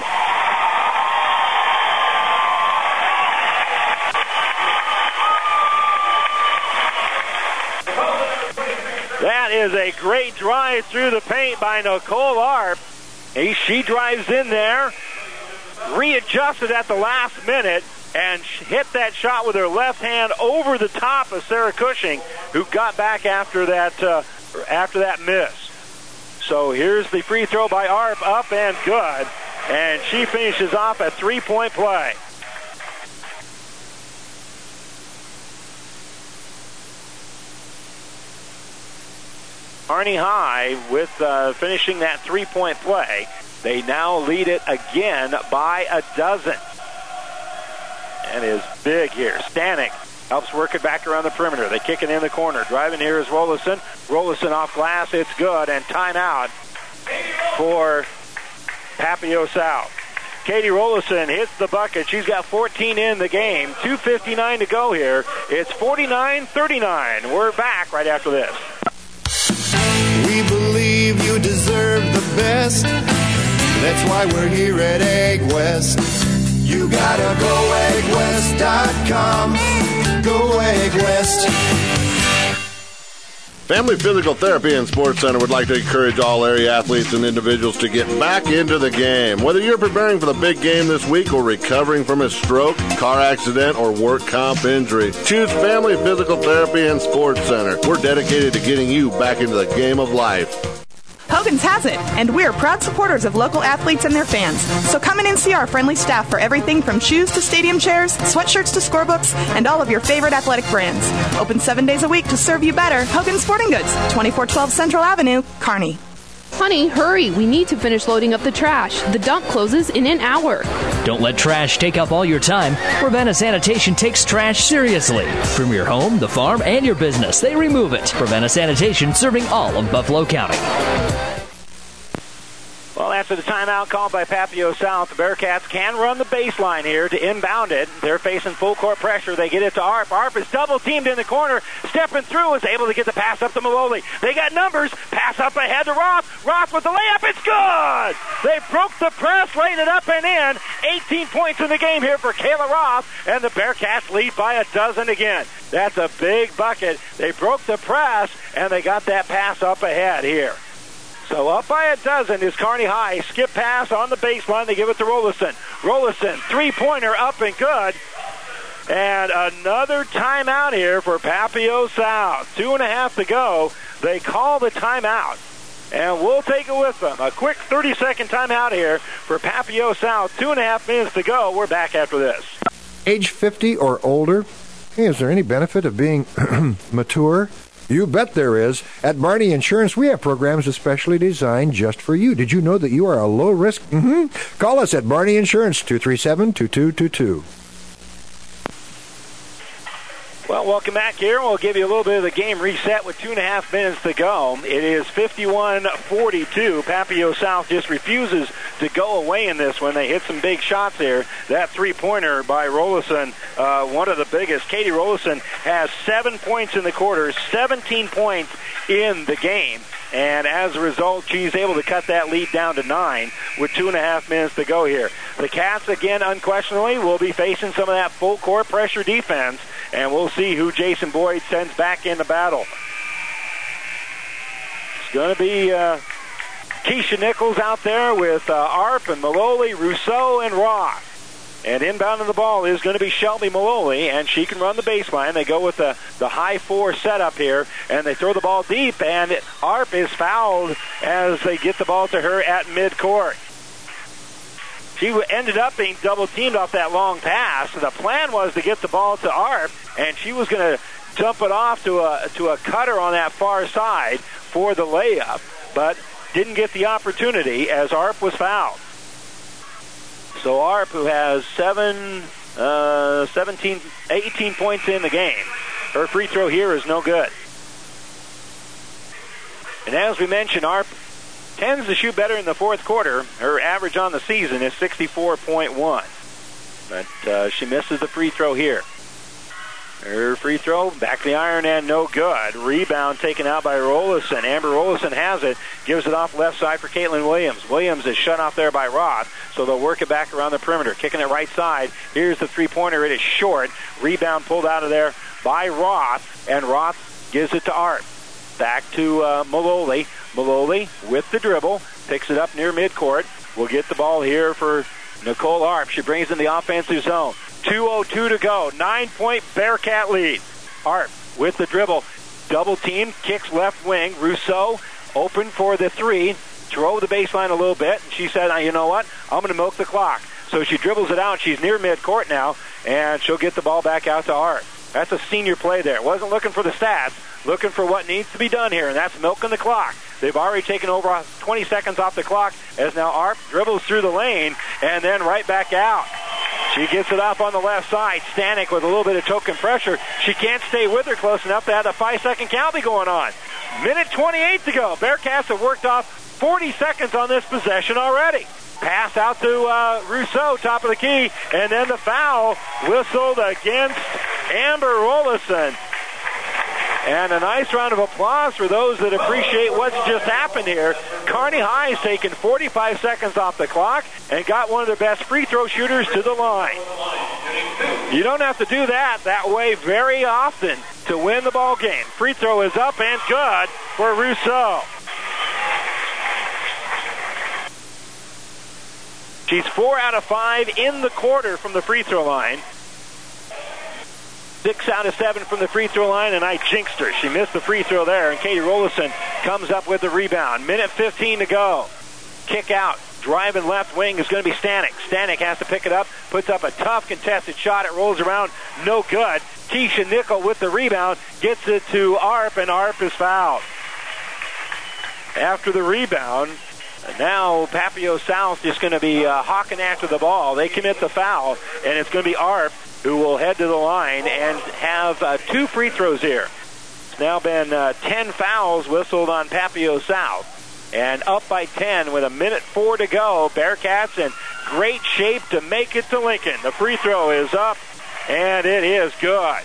F: That is a great drive through the paint by Nicole Arp. She drives in there, readjusted at the last minute, and hit that shot with her left hand over the top of Sarah Cushing, who got back after that uh, after that miss. So here's the free throw by Arp, up and good, and she finishes off a three-point play. Kearney High with uh, finishing that three-point play. They now lead it again by a dozen. And is big here. Stanek helps work it back around the perimeter. They kick it in the corner. Driving here is Rollison. Rollison off glass. It's good. And timeout for Papio South. Katie Rollison hits the bucket. She's got fourteen in the game. two fifty-nine to go here. It's forty-nine thirty-nine. We're back right after this.
Q: We believe you deserve the best. That's why we're here at Egg West. You gotta go egg west dot com. Go Egg West.
R: Family Physical Therapy and Sports Center would like to encourage all area athletes and individuals to get back into the game. Whether you're preparing for the big game this week or recovering from a stroke, car accident, or work comp injury, choose Family Physical Therapy and Sports Center. We're dedicated to getting you back into the game of life.
S: Hogan's has it, and we're proud supporters of local athletes and their fans. So come in and see our friendly staff for everything from shoes to stadium chairs, sweatshirts to scorebooks, and all of your favorite athletic brands. Open seven days a week to serve you better. Hogan's Sporting Goods, twenty-four twelve Central Avenue, Kearney.
G: Honey, hurry. We need to finish loading up the trash. The dump closes in an hour.
H: Don't let trash take up all your time. Ravenna Sanitation takes trash seriously. From your home, the farm, and your business, they remove it. Ravenna Sanitation, serving all of Buffalo County.
F: Well, after the timeout called by Papio South, the Bearcats can run the baseline here to inbound it. They're facing full court pressure. They get it to Arp. Arp is double teamed in the corner. Stepping through is able to get the pass up to Maloney. They got numbers. Pass up ahead to Roth. Roth with the layup. It's good! They broke the press, laid it up and in. eighteen points in the game here for Kayla Roth, and the Bearcats lead by a dozen again. That's a big bucket. They broke the press, and they got that pass up ahead here. So up by a dozen is Kearney High. Skip pass on the baseline. They give it to Rollison. Rollison, three-pointer up and good. And another timeout here for Papio South. Two and a half to go. They call the timeout. And we'll take it with them. A quick thirty-second timeout here for Papio South. Two and a half minutes to go. We're back after this.
I: Age fifty or older? Hey, is there any benefit of being mature? You bet there is. At Barney Insurance, we have programs especially designed just for you. Did you know that you are a low risk? Mm-hmm. Call us at Barney Insurance, two three seven, two two two two.
F: Well, welcome back here. We'll give you a little bit of the game reset with two and a half minutes to go. It is fifty-one forty-two. Papio South just refuses to go away in this one. They hit some big shots here. That three-pointer by Rollison, uh, one of the biggest. Katie Rollison has seven points in the quarter, seventeen points in the game. And as a result, she's able to cut that lead down to nine with two and a half minutes to go here. The Cats, again, unquestionably, will be facing some of that full court pressure defense, and we'll see who Jason Boyd sends back in the battle. It's going to be uh, Keisha Nichols out there with uh, Arp and Maloney, Rousseau, and Roth. And inbounding the ball is going to be Shelby Maloney, and she can run the baseline. They go with the, the high four setup here, and they throw the ball deep, and Arp is fouled as they get the ball to her at midcourt. She ended up being double-teamed off that long pass. The plan was to get the ball to Arp, and she was going to jump it off to a, to a cutter on that far side for the layup. But didn't get the opportunity as Arp was fouled. So Arp, who has seven, uh, seventeen, eighteen points in the game, her free throw here is no good. And as we mentioned, Arp tends to shoot better in the fourth quarter. Her average on the season is sixty-four point one. But uh, she misses the free throw here. Her free throw, back to the iron and no good. Rebound taken out by Rollison. Amber Rollison has it, gives it off left side for Caitlin Williams. Williams is shut off there by Roth, so they'll work it back around the perimeter. Kicking it right side. Here's the three-pointer. It is short. Rebound pulled out of there by Roth, and Roth gives it to Arp. Back to uh, Maloli. Maloli with the dribble, picks it up near midcourt. We'll get the ball here for Nicole Arp. She brings in the offensive zone. two oh two to go. Nine-point Bearcat lead. Arp with the dribble. Double team, kicks left wing. Rousseau open for the three. Drove the baseline a little bit. And she said, you know what? I'm going to milk the clock. So she dribbles it out. She's near midcourt now, and she'll get the ball back out to Arp. That's a senior play there. Wasn't looking for the stats, looking for what needs to be done here, and that's milking the clock. They've already taken over twenty seconds off the clock as now Arp dribbles through the lane and then right back out. She gets it up on the left side. Stanek with a little bit of token pressure. She can't stay with her close enough to have the five-second count be going on. Minute twenty-eight to go. Bearcats have worked off forty seconds on this possession already. Pass out to uh, Rousseau, top of the key, and then the foul whistled against Amber Rollison. And a nice round of applause for those that appreciate what's just happened here. Kearney High has taken forty-five seconds off the clock and got one of their best free throw shooters to the line. You don't have to do that that way very often to win the ball game. Free throw is up and good for Rousseau. She's four out of five in the quarter from the free throw line. Six out of seven from the free throw line, and I jinxed her. She missed the free throw there, and Katie Rollison comes up with the rebound. Minute fifteen to go. Kick out. Driving left wing is going to be Stanek. Stanek has to pick it up, puts up a tough contested shot. It rolls around, no good. Keisha Nickel with the rebound, gets it to Arp, and Arp is fouled. After the rebound, now Papio South is going to be uh, hawking after the ball. They commit the foul, and it's going to be Arp who will head to the line and have uh, two free throws here. It's now been uh, ten fouls whistled on Papio South. And up by ten with a minute four to go. Bearcats in great shape to make it to Lincoln. The free throw is up, and it is good.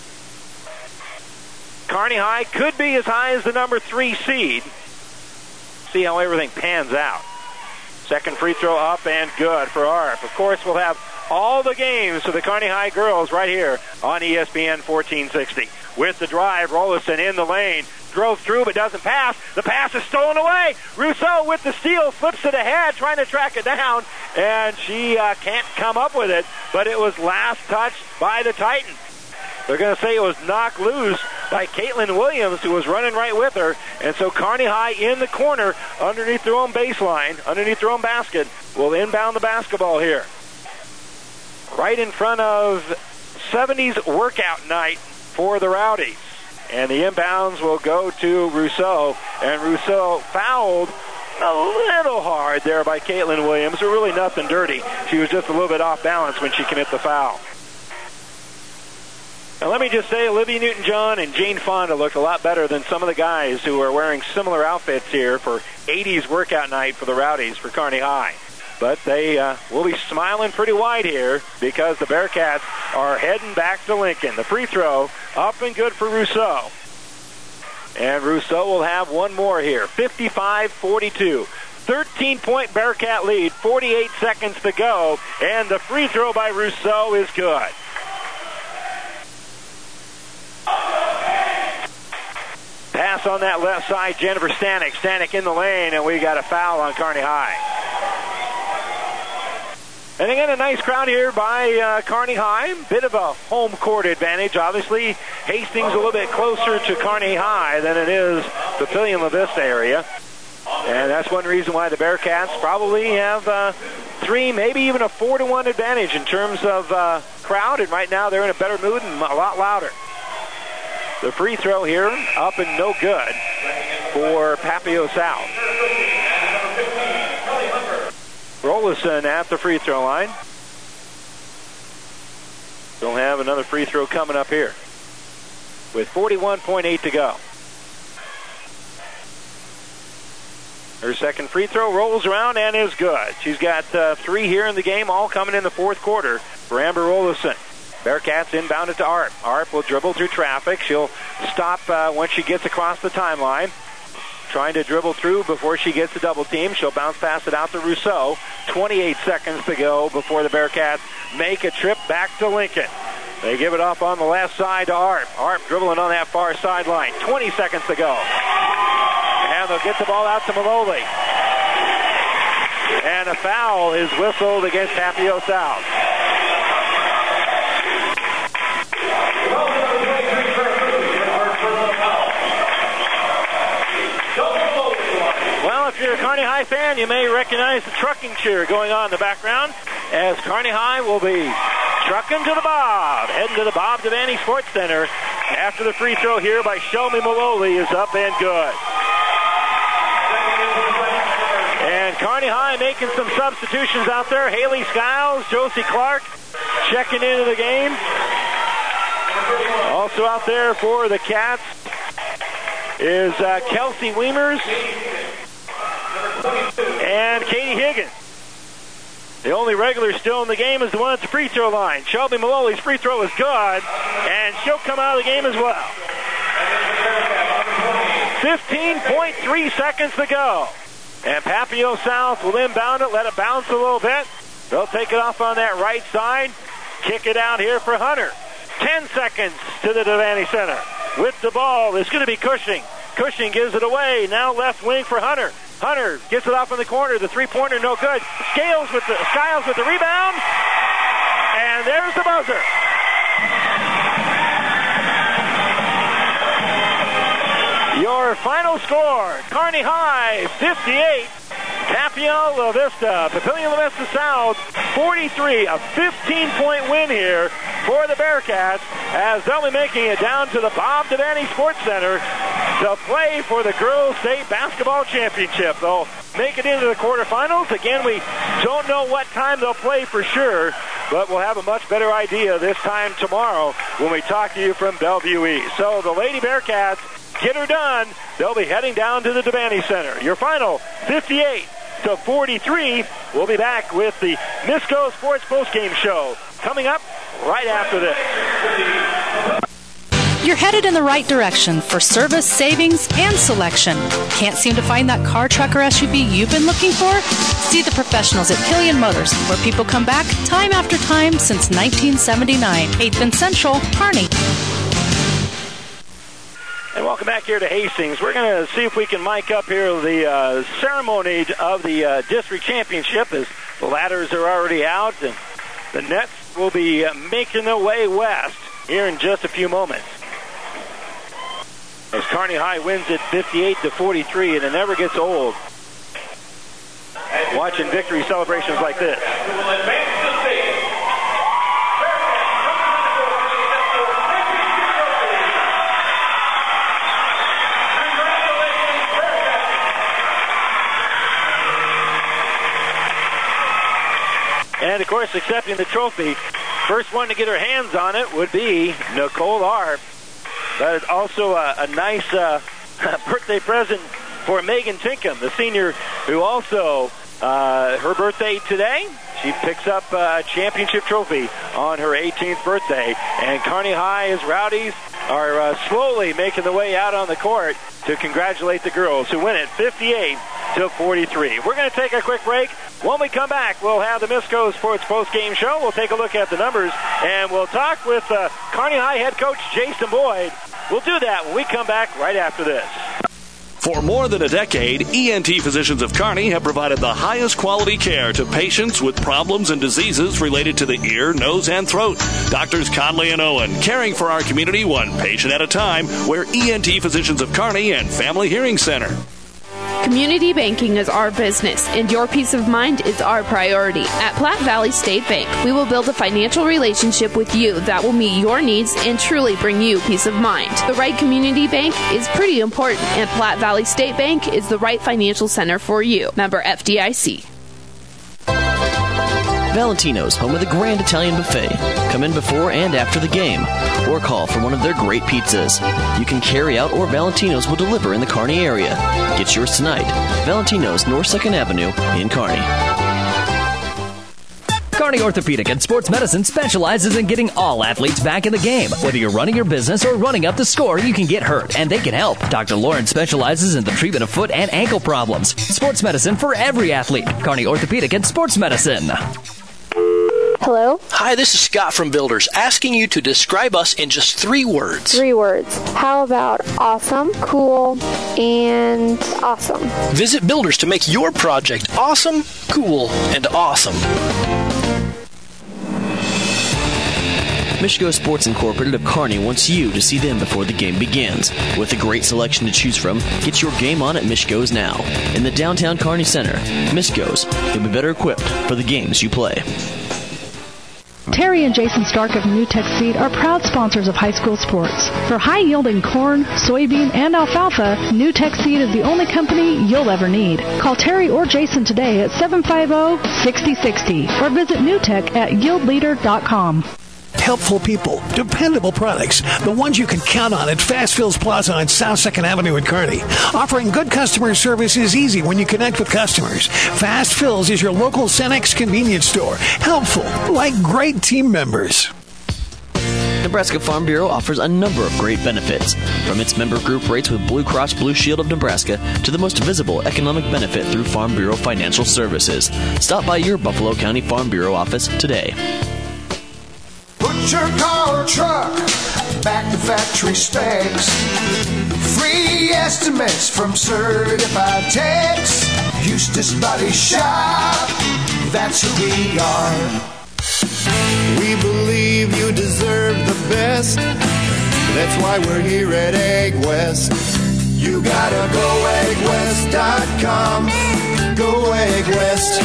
F: Kearney High could be as high as the number three seed. See how everything pans out. Second free throw up and good for Arp. Of course, we'll have all the games for the Kearney High girls right here on E S P N fourteen sixty. With the drive, Rollison in the lane. Drove through but doesn't pass. The pass is stolen away. Rousseau with the steal, flips it ahead, trying to track it down, and she uh, can't come up with it, but it was last touched by the Titans. They're going to say it was knocked loose by Caitlin Williams, who was running right with her. And so Kearney High in the corner, underneath their own baseline, underneath their own basket, will inbound the basketball here. Right in front of seventies workout night for the Rowdies. And the inbounds will go to Rousseau. And Rousseau fouled a little hard there by Caitlin Williams, but really nothing dirty. She was just a little bit off balance when she committed the foul. Now, let me just say, Olivia Newton-John and Jane Fonda looked a lot better than some of the guys who are wearing similar outfits here for eighties workout night for the Rowdies for Kearney High. But they uh, will be smiling pretty wide here because the Bearcats are heading back to Lincoln. The free throw up and good for Rousseau. And Rousseau will have one more here, fifty-five forty-two. thirteen-point Bearcat lead, forty-eight seconds to go, and the free throw by Rousseau is good. Pass on that left side, Jennifer Stanek. Stanek in the lane, and we got a foul on Kearney High. And again, a nice crowd here by uh, Kearney High. Bit of a home court advantage. Obviously, Hastings a little bit closer to Kearney High than it is Papillion La Vista area. And that's one reason why the Bearcats probably have uh, three, maybe even a four to one advantage in terms of uh, crowd. And right now, they're in a better mood and a lot louder. The free throw here, up and no good for Papio South. Rollison at the free throw line. We'll have another free throw coming up here with forty-one point eight to go. Her second free throw rolls around and is good. She's got uh, three here in the game, all coming in the fourth quarter for Amber Rollison. Bearcats inbound it to Arp. Arp will dribble through traffic. She'll stop uh, once she gets across the timeline. Trying to dribble through before she gets the double team. She'll bounce pass it out to Rousseau. twenty-eight seconds to go before the Bearcats make a trip back to Lincoln. They give it off on the left side to Arp. Arp dribbling on that far sideline. twenty seconds to go. And they'll get the ball out to Maloli. And a foul is whistled against Tapio South. Well, if you're a Kearney High fan, you may recognize the trucking cheer going on in the background as Kearney High will be trucking to the Bob, heading to the Bob Devaney Sports Center after the free throw here by Shelby Maloli is up and good. And Kearney High making some substitutions out there. Haley Skiles, Josie Clark checking into the game. Also out there for the Cats is uh, Kelsey Weimers and Katie Higgins. The only regular still in the game is the one at the free throw line. Shelby Maloli's free throw is good, and she'll come out of the game as well. fifteen point three seconds to go. And Papio South will inbound it, let it bounce a little bit. They'll take it off on that right side. Kick it out here for Hunter. Ten seconds to the Devaney Center. With the ball, it's going to be Cushing. Cushing gives it away. Now left wing for Hunter. Hunter gets it off in the corner. The three-pointer, no good. Scales with the Skiles with the rebound. And there's the buzzer. Your final score, Kearney High, fifty-eight. Tapio La Vista, Papillion La Vista South, forty-three. A fifteen-point win here for the Bearcats as they'll be making it down to the Bob Devaney Sports Center to play for the Girls State Basketball Championship. They'll make it into the quarterfinals. Again, we don't know what time they'll play for sure, but we'll have a much better idea this time tomorrow when we talk to you from Bellevue East. So the Lady Bearcats get her done. They'll be heading down to the Devaney Center. Your final, fifty-eight to forty-three. We'll be back with the Misco Sports Postgame Show coming up right after this.
J: You're headed in the right direction for service, savings, and selection. Can't seem to find that car, truck, or S U V you've been looking for? See the professionals at Killian Motors, where people come back time after time since nineteen seventy-nine. eighth and Central, Kearney.
F: And welcome back here to Hastings. We're going to see if we can mic up here the uh, ceremony of the uh, district championship as the ladders are already out and the Nets will be uh, making their way west here in just a few moments. As Kearney High wins it fifty-eight to forty-three, and it never gets old watching victory celebrations like this. And, of course, accepting the trophy, first one to get her hands on it would be Nicole Arp. But also a, a nice uh, birthday present for Megan Tinkham, the senior who also, uh, her birthday today, she picks up a championship trophy on her eighteenth birthday. And Kearney High's Rowdies are uh, slowly making the way out on the court to congratulate the girls who win it fifty-eight to forty-three. We're going to take a quick break. When we come back, we'll have the Misco Sports Post-Game Show. We'll take a look at the numbers, and we'll talk with uh, Kearney High head coach Jason Boyd. We'll do that when we come back right after this.
K: For more than a decade, E N T Physicians of Kearney have provided the highest quality care to patients with problems and diseases related to the ear, nose, and throat. Doctors Conley and Owen, caring for our community one patient at a time, where E N T Physicians of Kearney and Family Hearing Center.
G: Community banking is our business, and your peace of mind is our priority. At Platte Valley State Bank, we will build a financial relationship with you that will meet your needs and truly bring you peace of mind. The right community bank is pretty important, and Platte Valley State Bank is the right financial center for you. Member F D I C.
L: Valentino's, home of the Grand Italian Buffet. Come in before and after the game, or call for one of their great pizzas. You can carry out, or Valentino's will deliver in the Kearney area. Get yours tonight. Valentino's, North second Avenue in Kearney.
H: Kearney Orthopedic and Sports Medicine specializes in getting all athletes back in the game. Whether you're running your business or running up the score, you can get hurt, and they can help. Doctor Lauren specializes in the treatment of foot and ankle problems. Sports medicine for every athlete. Kearney Orthopedic and Sports Medicine.
M: Hello?
N: Hi, this is Scott from Builders, asking you to describe us in just three words.
M: Three words. How about awesome, cool, and awesome?
N: Visit Builders to make your project awesome, cool, and awesome.
L: Michigo Sports Incorporated of Kearney wants you to see them before the game begins. With a great selection to choose from, get your game on at Michigo's now. In the downtown Kearney Center, Michigo's, you'll be better equipped for the games you play.
D: Terry and Jason Stark of New Tech Seed are proud sponsors of high school sports. For high-yielding corn, soybean, and alfalfa, New Tech Seed is the only company you'll ever need. Call Terry or Jason today at seven five zero, six zero six zero or visit newtech at yield leader dot com.
O: Helpful people, dependable products, the ones you can count on at Fast Fills Plaza on South second Avenue in Kearney. Offering good customer service is easy when you connect with customers. Fast Fills is your local Cenex convenience store. Helpful, like great team members.
L: Nebraska Farm Bureau offers a number of great benefits, from its member group rates with Blue Cross Blue Shield of Nebraska to the most visible economic benefit through Farm Bureau Financial Services. Stop by your Buffalo County Farm Bureau office today.
P: Put your car or truck back to factory specs. Free estimates from certified techs. Eustace Body Shop, that's who we are.
Q: We believe you deserve the best. That's why we're here at Egg West. You gotta go egg west dot com. Go Egg West.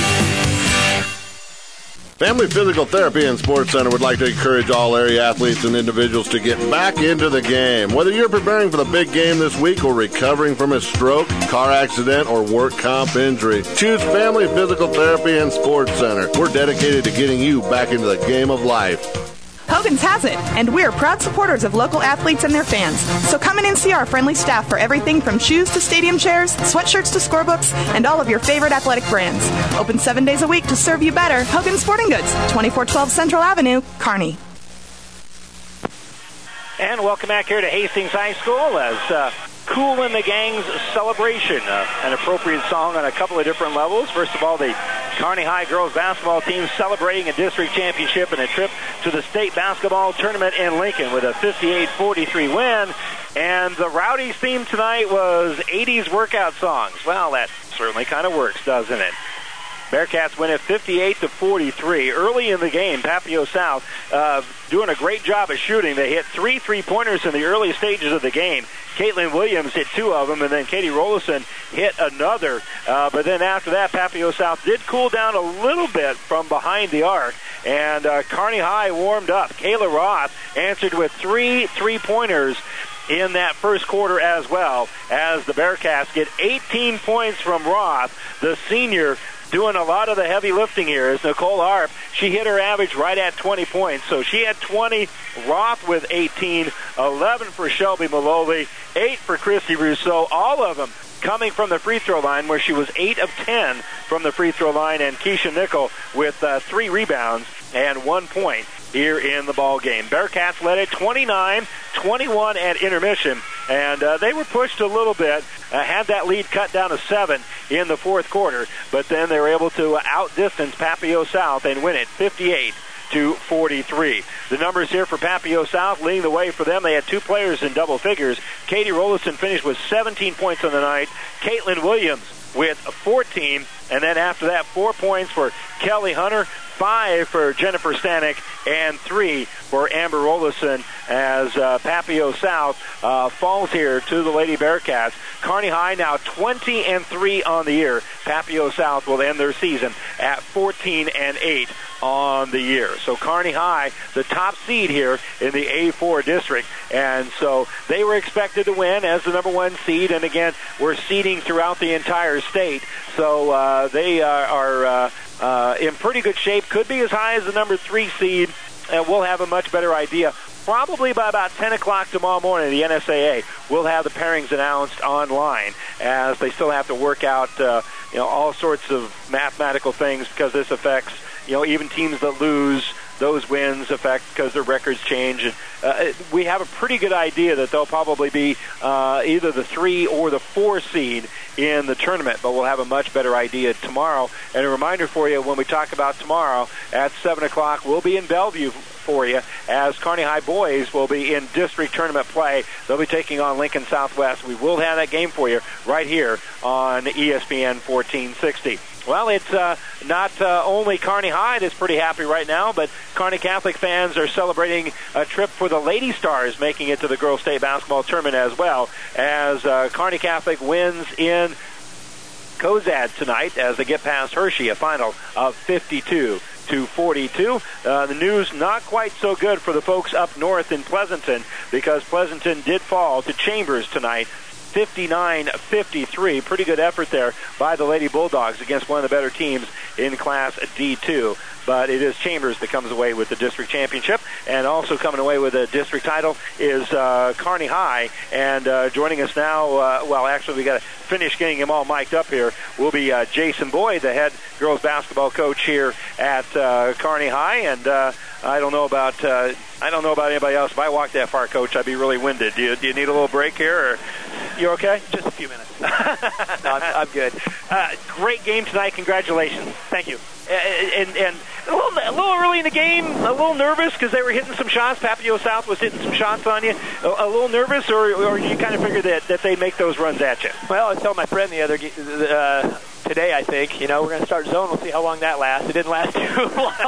R: Family Physical Therapy and Sports Center would like to encourage all area athletes and individuals to get back into the game. Whether you're preparing for the big game this week or recovering from a stroke, car accident, or work comp injury, choose Family Physical Therapy and Sports Center. We're dedicated to getting you back into the game of life.
S: Hogan's has it, and we're proud supporters of local athletes and their fans. So come in and see our friendly staff for everything from shoes to stadium chairs, sweatshirts to scorebooks, and all of your favorite athletic brands. Open seven days a week to serve you better. Hogan's Sporting Goods, twenty-four twelve Central Avenue, Kearney.
F: And welcome back here to Hastings High School as uh, Cool in the Gang's Celebration, uh, an appropriate song on a couple of different levels. First of all, the Kearney High girls basketball team celebrating a district championship and a trip to the state basketball tournament in Lincoln with a fifty-eight forty-three win. And the Rowdies theme tonight was eighties workout songs. Well, that certainly kind of works, doesn't it? Bearcats win it fifty-eight to forty-three. Early in the game, Papio South uh, doing a great job of shooting. They hit three three-pointers in the early stages of the game. Caitlin Williams hit two of them, and then Katie Rollison hit another. Uh, but then after that, Papio South did cool down a little bit from behind the arc, and uh, Kearney High warmed up. Kayla Roth answered with three three-pointers in that first quarter as well, as the Bearcats get eighteen points from Roth, the senior, doing a lot of the heavy lifting here is Nicole Harp. She hit her average right at twenty points. So she had twenty, Roth with eighteen, eleven for Shelby Maloli, eight for Christy Rousseau, all of them coming from the free throw line, where she was eight of ten from the free throw line, and Keisha Nickel with uh, three rebounds and one point here in the ball game. Bearcats led it twenty-nine twenty-one at intermission, and uh, they were pushed a little bit, uh, had that lead cut down to seven in the fourth quarter, but then they were able to outdistance Papio South and win it fifty-eight to forty-three. The numbers here for Papio South leading the way for them. They had two players in double figures. Katie Rollison finished with seventeen points on the night. Caitlin Williams with fourteen, and then after that, four points for Kelly Hunter, five for Jennifer Stanek, and three for Amber Rollison as uh, Papio South uh, falls here to the Lady Bearcats. Kearney High now twenty and three on the year. Papio South will end their season at fourteen and eight on the year. So Kearney High, the top seed here in the A four district, and so they were expected to win as the number one seed, and again, we're seeding throughout the entire state. So uh, they uh, are uh, uh, in pretty good shape. Could be as high as the number three seed, and we'll have a much better idea. Probably by about ten o'clock tomorrow morning, the N S A A will have the pairings announced online, as they still have to work out, uh, you know, all sorts of mathematical things, because this affects, you know, even teams that lose, those wins affect because their records change. And, uh, we have a pretty good idea that they'll probably be uh, either the three or the four seed in the tournament, but we'll have a much better idea tomorrow. And a reminder for you, when we talk about tomorrow at seven o'clock, we'll be in Bellevue for you, as Kearney High boys will be in district tournament play. They'll be taking on Lincoln Southwest. We will have that game for you right here on E S P N fourteen sixty. Well, it's uh, not uh, only Kearney High that's pretty happy right now, but Kearney Catholic fans are celebrating a trip for the Lady Stars making it to the Girls State Basketball Tournament as well, as uh, Kearney Catholic wins in Cozad tonight as they get past Hershey, a final of fifty-two to forty-two. Uh, the news not quite so good for the folks up north in Pleasanton, because Pleasanton did fall to Chambers tonight, fifty-nine fifty-three. Pretty good effort there by the Lady Bulldogs against one of the better teams in Class D two. But it is Chambers that comes away with the district championship, and also coming away with a district title is uh, Kearney High. And uh, joining us now, uh, well, actually we got to finish getting him all mic'd up here, will be uh, Jason Boyd, the head girls basketball coach here at uh, Kearney High. And uh, I don't know about uh, I don't know about anybody else. If I walked that far, Coach, I'd be really winded. Do you, do you need a little break here, or you okay?
U: Just a few minutes. no, I'm, I'm good.
F: Uh, great game tonight. Congratulations. Thank you. And, and, and a, little, a little early in the game, a little nervous because they were hitting some shots. Papio South was hitting some shots on you. A, a little nervous, or, or you kind of figured that, that they'd make those runs at you?
U: Well, I was telling my friend the other uh, today, I think, you know, we're going to start zone. We'll see how long that lasts. It didn't last too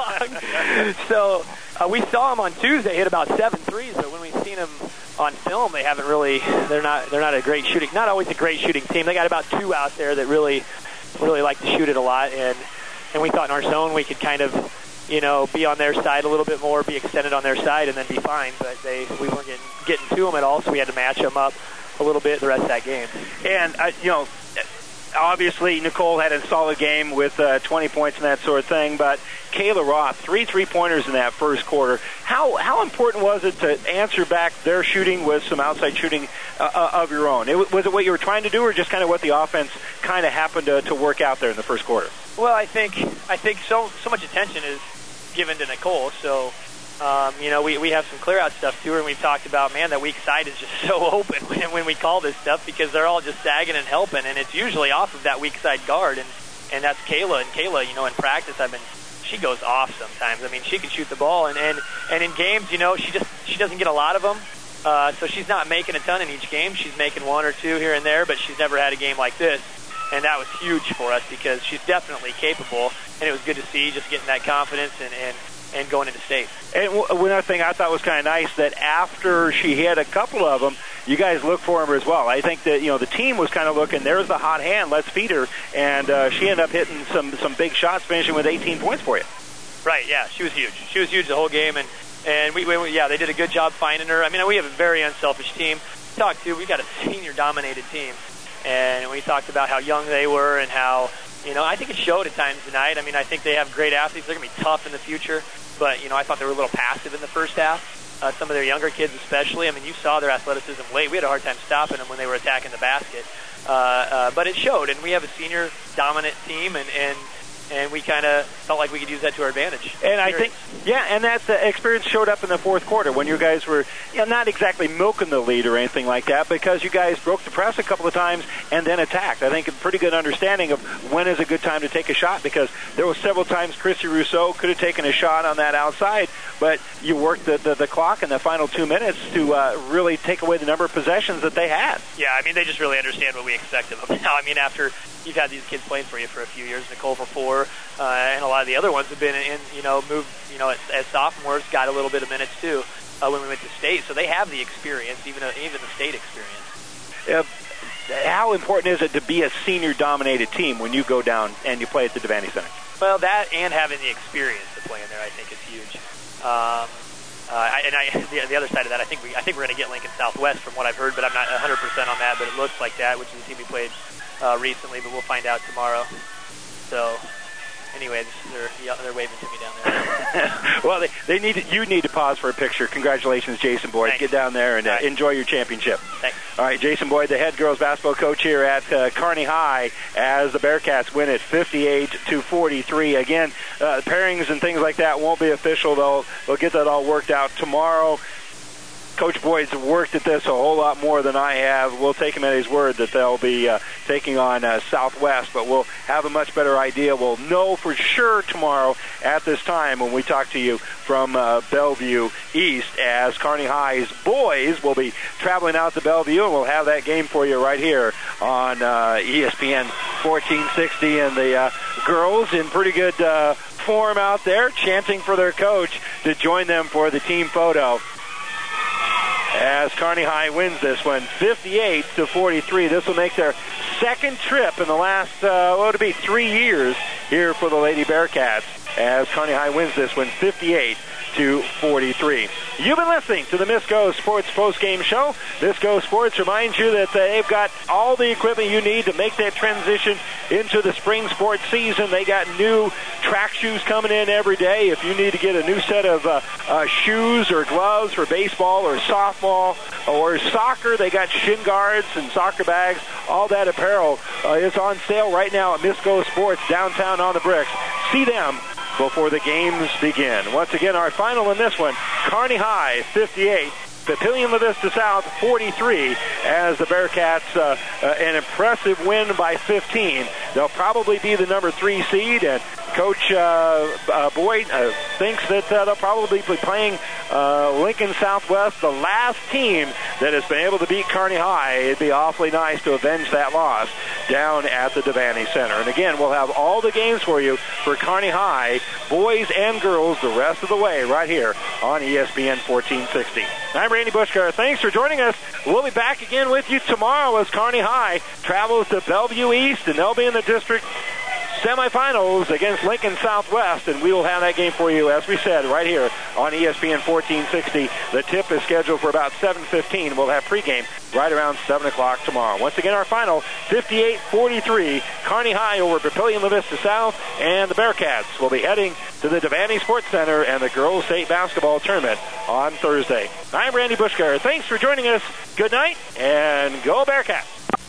U: long. so uh, we saw them on Tuesday hit about seven threes, but when we've seen them on film, they haven't really. They're not. They're not a great shooting. Not always a great shooting team. They got about two out there that really, really like to shoot it a lot, and and we thought in our zone we could kind of, you know, be on their side a little bit more, be extended on their side, and then be fine. But they we weren't getting getting to them at all, so we had to match them up a little bit the rest of that game.
F: And uh, you know, obviously Nicole had a solid game with uh, twenty points and that sort of thing, but Kayla Roth, three three-pointers in that first quarter. How how important was it to answer back their shooting with some outside shooting uh, of your own? It, was it what you were trying to do, or just kind of what the offense kind of happened to, to work out there in the first quarter?
U: Well, I think I think so so much attention is given to Nicole, so um, you know we, we have some clear out stuff to her, and we've talked about, man, that weak side is just so open when, when we call this stuff, because they're all just sagging and helping, and it's usually off of that weak side guard, and and that's Kayla. And Kayla, you know, in practice, I've been she goes off sometimes. I mean, she can shoot the ball, and and, and in games, you know, she just she doesn't get a lot of them. Uh, so she's not making a ton in each game. She's making one or two here and there, but she's never had a game like this. And that was huge for us because she's definitely capable, and it was good to see just getting that confidence and, and, and going into state.
F: And one other thing I thought was kind of nice, that after she hit a couple of them, you guys look for her as well. I think that, you know, the team was kind of looking, there's the hot hand, let's feed her, and uh, she ended up hitting some, some big shots, finishing with eighteen points for you.
U: Right, yeah, she was huge. She was huge the whole game, and, and we, we yeah, they did a good job finding her. I mean, we have a very unselfish team. We talked to, we got a senior-dominated team. And we talked about how young they were and how, you know, I think it showed at times tonight. I mean, I think they have great athletes. They're going to be tough in the future. But, you know, I thought they were a little passive in the first half. Uh, some of their younger kids especially. I mean, you saw their athleticism late. We had a hard time stopping them when they were attacking the basket. Uh, uh, but it showed. And we have a senior dominant team, and, and and we kind of felt like we could use that to our advantage.
F: And I think, yeah, and that uh, experience showed up in the fourth quarter when you guys were, you know, not exactly milking the lead or anything like that, because you guys broke the press a couple of times and then attacked. I think a pretty good understanding of when is a good time to take a shot, because there were several times Chrissy Rousseau could have taken a shot on that outside, but you worked the, the, the clock in the final two minutes to uh, really take away the number of possessions that they had.
U: Yeah, I mean, they just really understand what we expect of them now. I mean, after you've had these kids playing for you for a few years, Nicole for four, uh, and a lot of the other ones have been in, you know, moved, you know, as, as sophomores, got a little bit of minutes too uh, when we went to state. So they have the experience, even uh, even the state experience.
F: Uh, how important is it to be a senior-dominated team when you go down and you play at the Devaney Center?
U: Well, that and having the experience to play in there, I think, is huge. Um, uh, I, and I, the, the other side of that, I think we, I think we're going to get Lincoln Southwest from what I've heard, but I'm not one hundred percent on that. But it looks like that, which is the team we played uh, recently. But we'll find out tomorrow. So, anyway, they're they're waving to me down there.
F: Well, they, they need to, you need to pause for a picture. Congratulations, Jason Boyd.
U: Thanks.
F: Get down there and uh,
U: right.
F: enjoy your championship.
U: Thanks.
F: All right, Jason Boyd, the head girls basketball coach here at uh, Kearney High, as the Bearcats win it fifty-eight to forty-three. Again, uh, pairings and things like that won't be official. They'll they'll get that all worked out tomorrow. Coach Boyd's worked at this a whole lot more than I have. We'll take him at his word that they'll be uh, taking on uh, Southwest, but we'll have a much better idea. We'll know for sure tomorrow at this time when we talk to you from uh, Bellevue East, as Kearney High's boys will be traveling out to Bellevue, and we'll have that game for you right here on uh, E S P N fourteen sixty. And the uh, girls in pretty good uh, form out there, chanting for their coach to join them for the team photo, as Kearney High wins this one fifty-eight to forty-three. This will make their second trip in the last, uh, what would it be, three years here for the Lady Bearcats, as Kearney High wins this one fifty-eight to forty-three. You've been listening to the Misco Sports Postgame Show. Misco Sports reminds you that they've got all the equipment you need to make that transition into the spring sports season. They got new track shoes coming in every day. If you need to get a new set of uh, uh, shoes or gloves for baseball or softball or soccer, they got shin guards and soccer bags. All that apparel uh, is on sale right now at Misco Sports downtown on the Bricks. See them before the games begin. Once again, our final in this one, Kearney High fifty-eight, Papillion La Vista South forty-three, as the Bearcats uh, uh, an impressive win by fifteen. They'll probably be the number three seed, and Coach uh, uh, Boyd uh, thinks that uh, they'll probably be playing uh, Lincoln Southwest, the last team that has been able to beat Kearney High. It'd be awfully nice to avenge that loss down at the Devaney Center. And again, we'll have all the games for you for Kearney High, boys and girls, the rest of the way right here on E S P N fourteen sixty. I'm Randy Bushgar. Thanks for joining us. We'll be back again with you tomorrow as Kearney High travels to Bellevue East, and they'll be in the district semifinals against Lincoln Southwest, and we will have that game for you, as we said, right here on E S P N fourteen sixty. The tip is scheduled for about seven fifteen. We'll have pregame right around seven o'clock tomorrow. Once again, our final, fifty-eight forty-three, Kearney High over Papillion La Vista South, and the Bearcats will be heading to the Devaney Sports Center and the Girls State Basketball Tournament on Thursday. I'm Randy Bushgar. Thanks for joining us. Good night, and go Bearcats.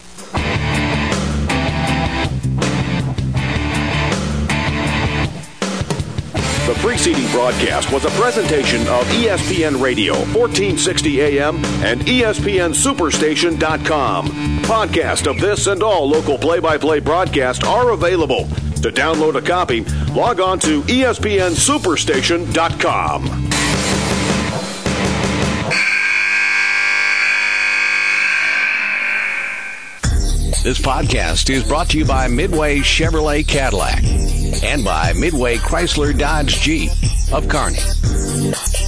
B: The preceding broadcast was a presentation of E S P N Radio, fourteen sixty A M, and E S P N Superstation dot com. Podcasts of this and all local play-by-play broadcasts are available. To download a copy, log on to E S P N Superstation dot com.
A: This podcast is brought to you by Midway Chevrolet Cadillac and by Midway Chrysler Dodge Jeep of Kearney.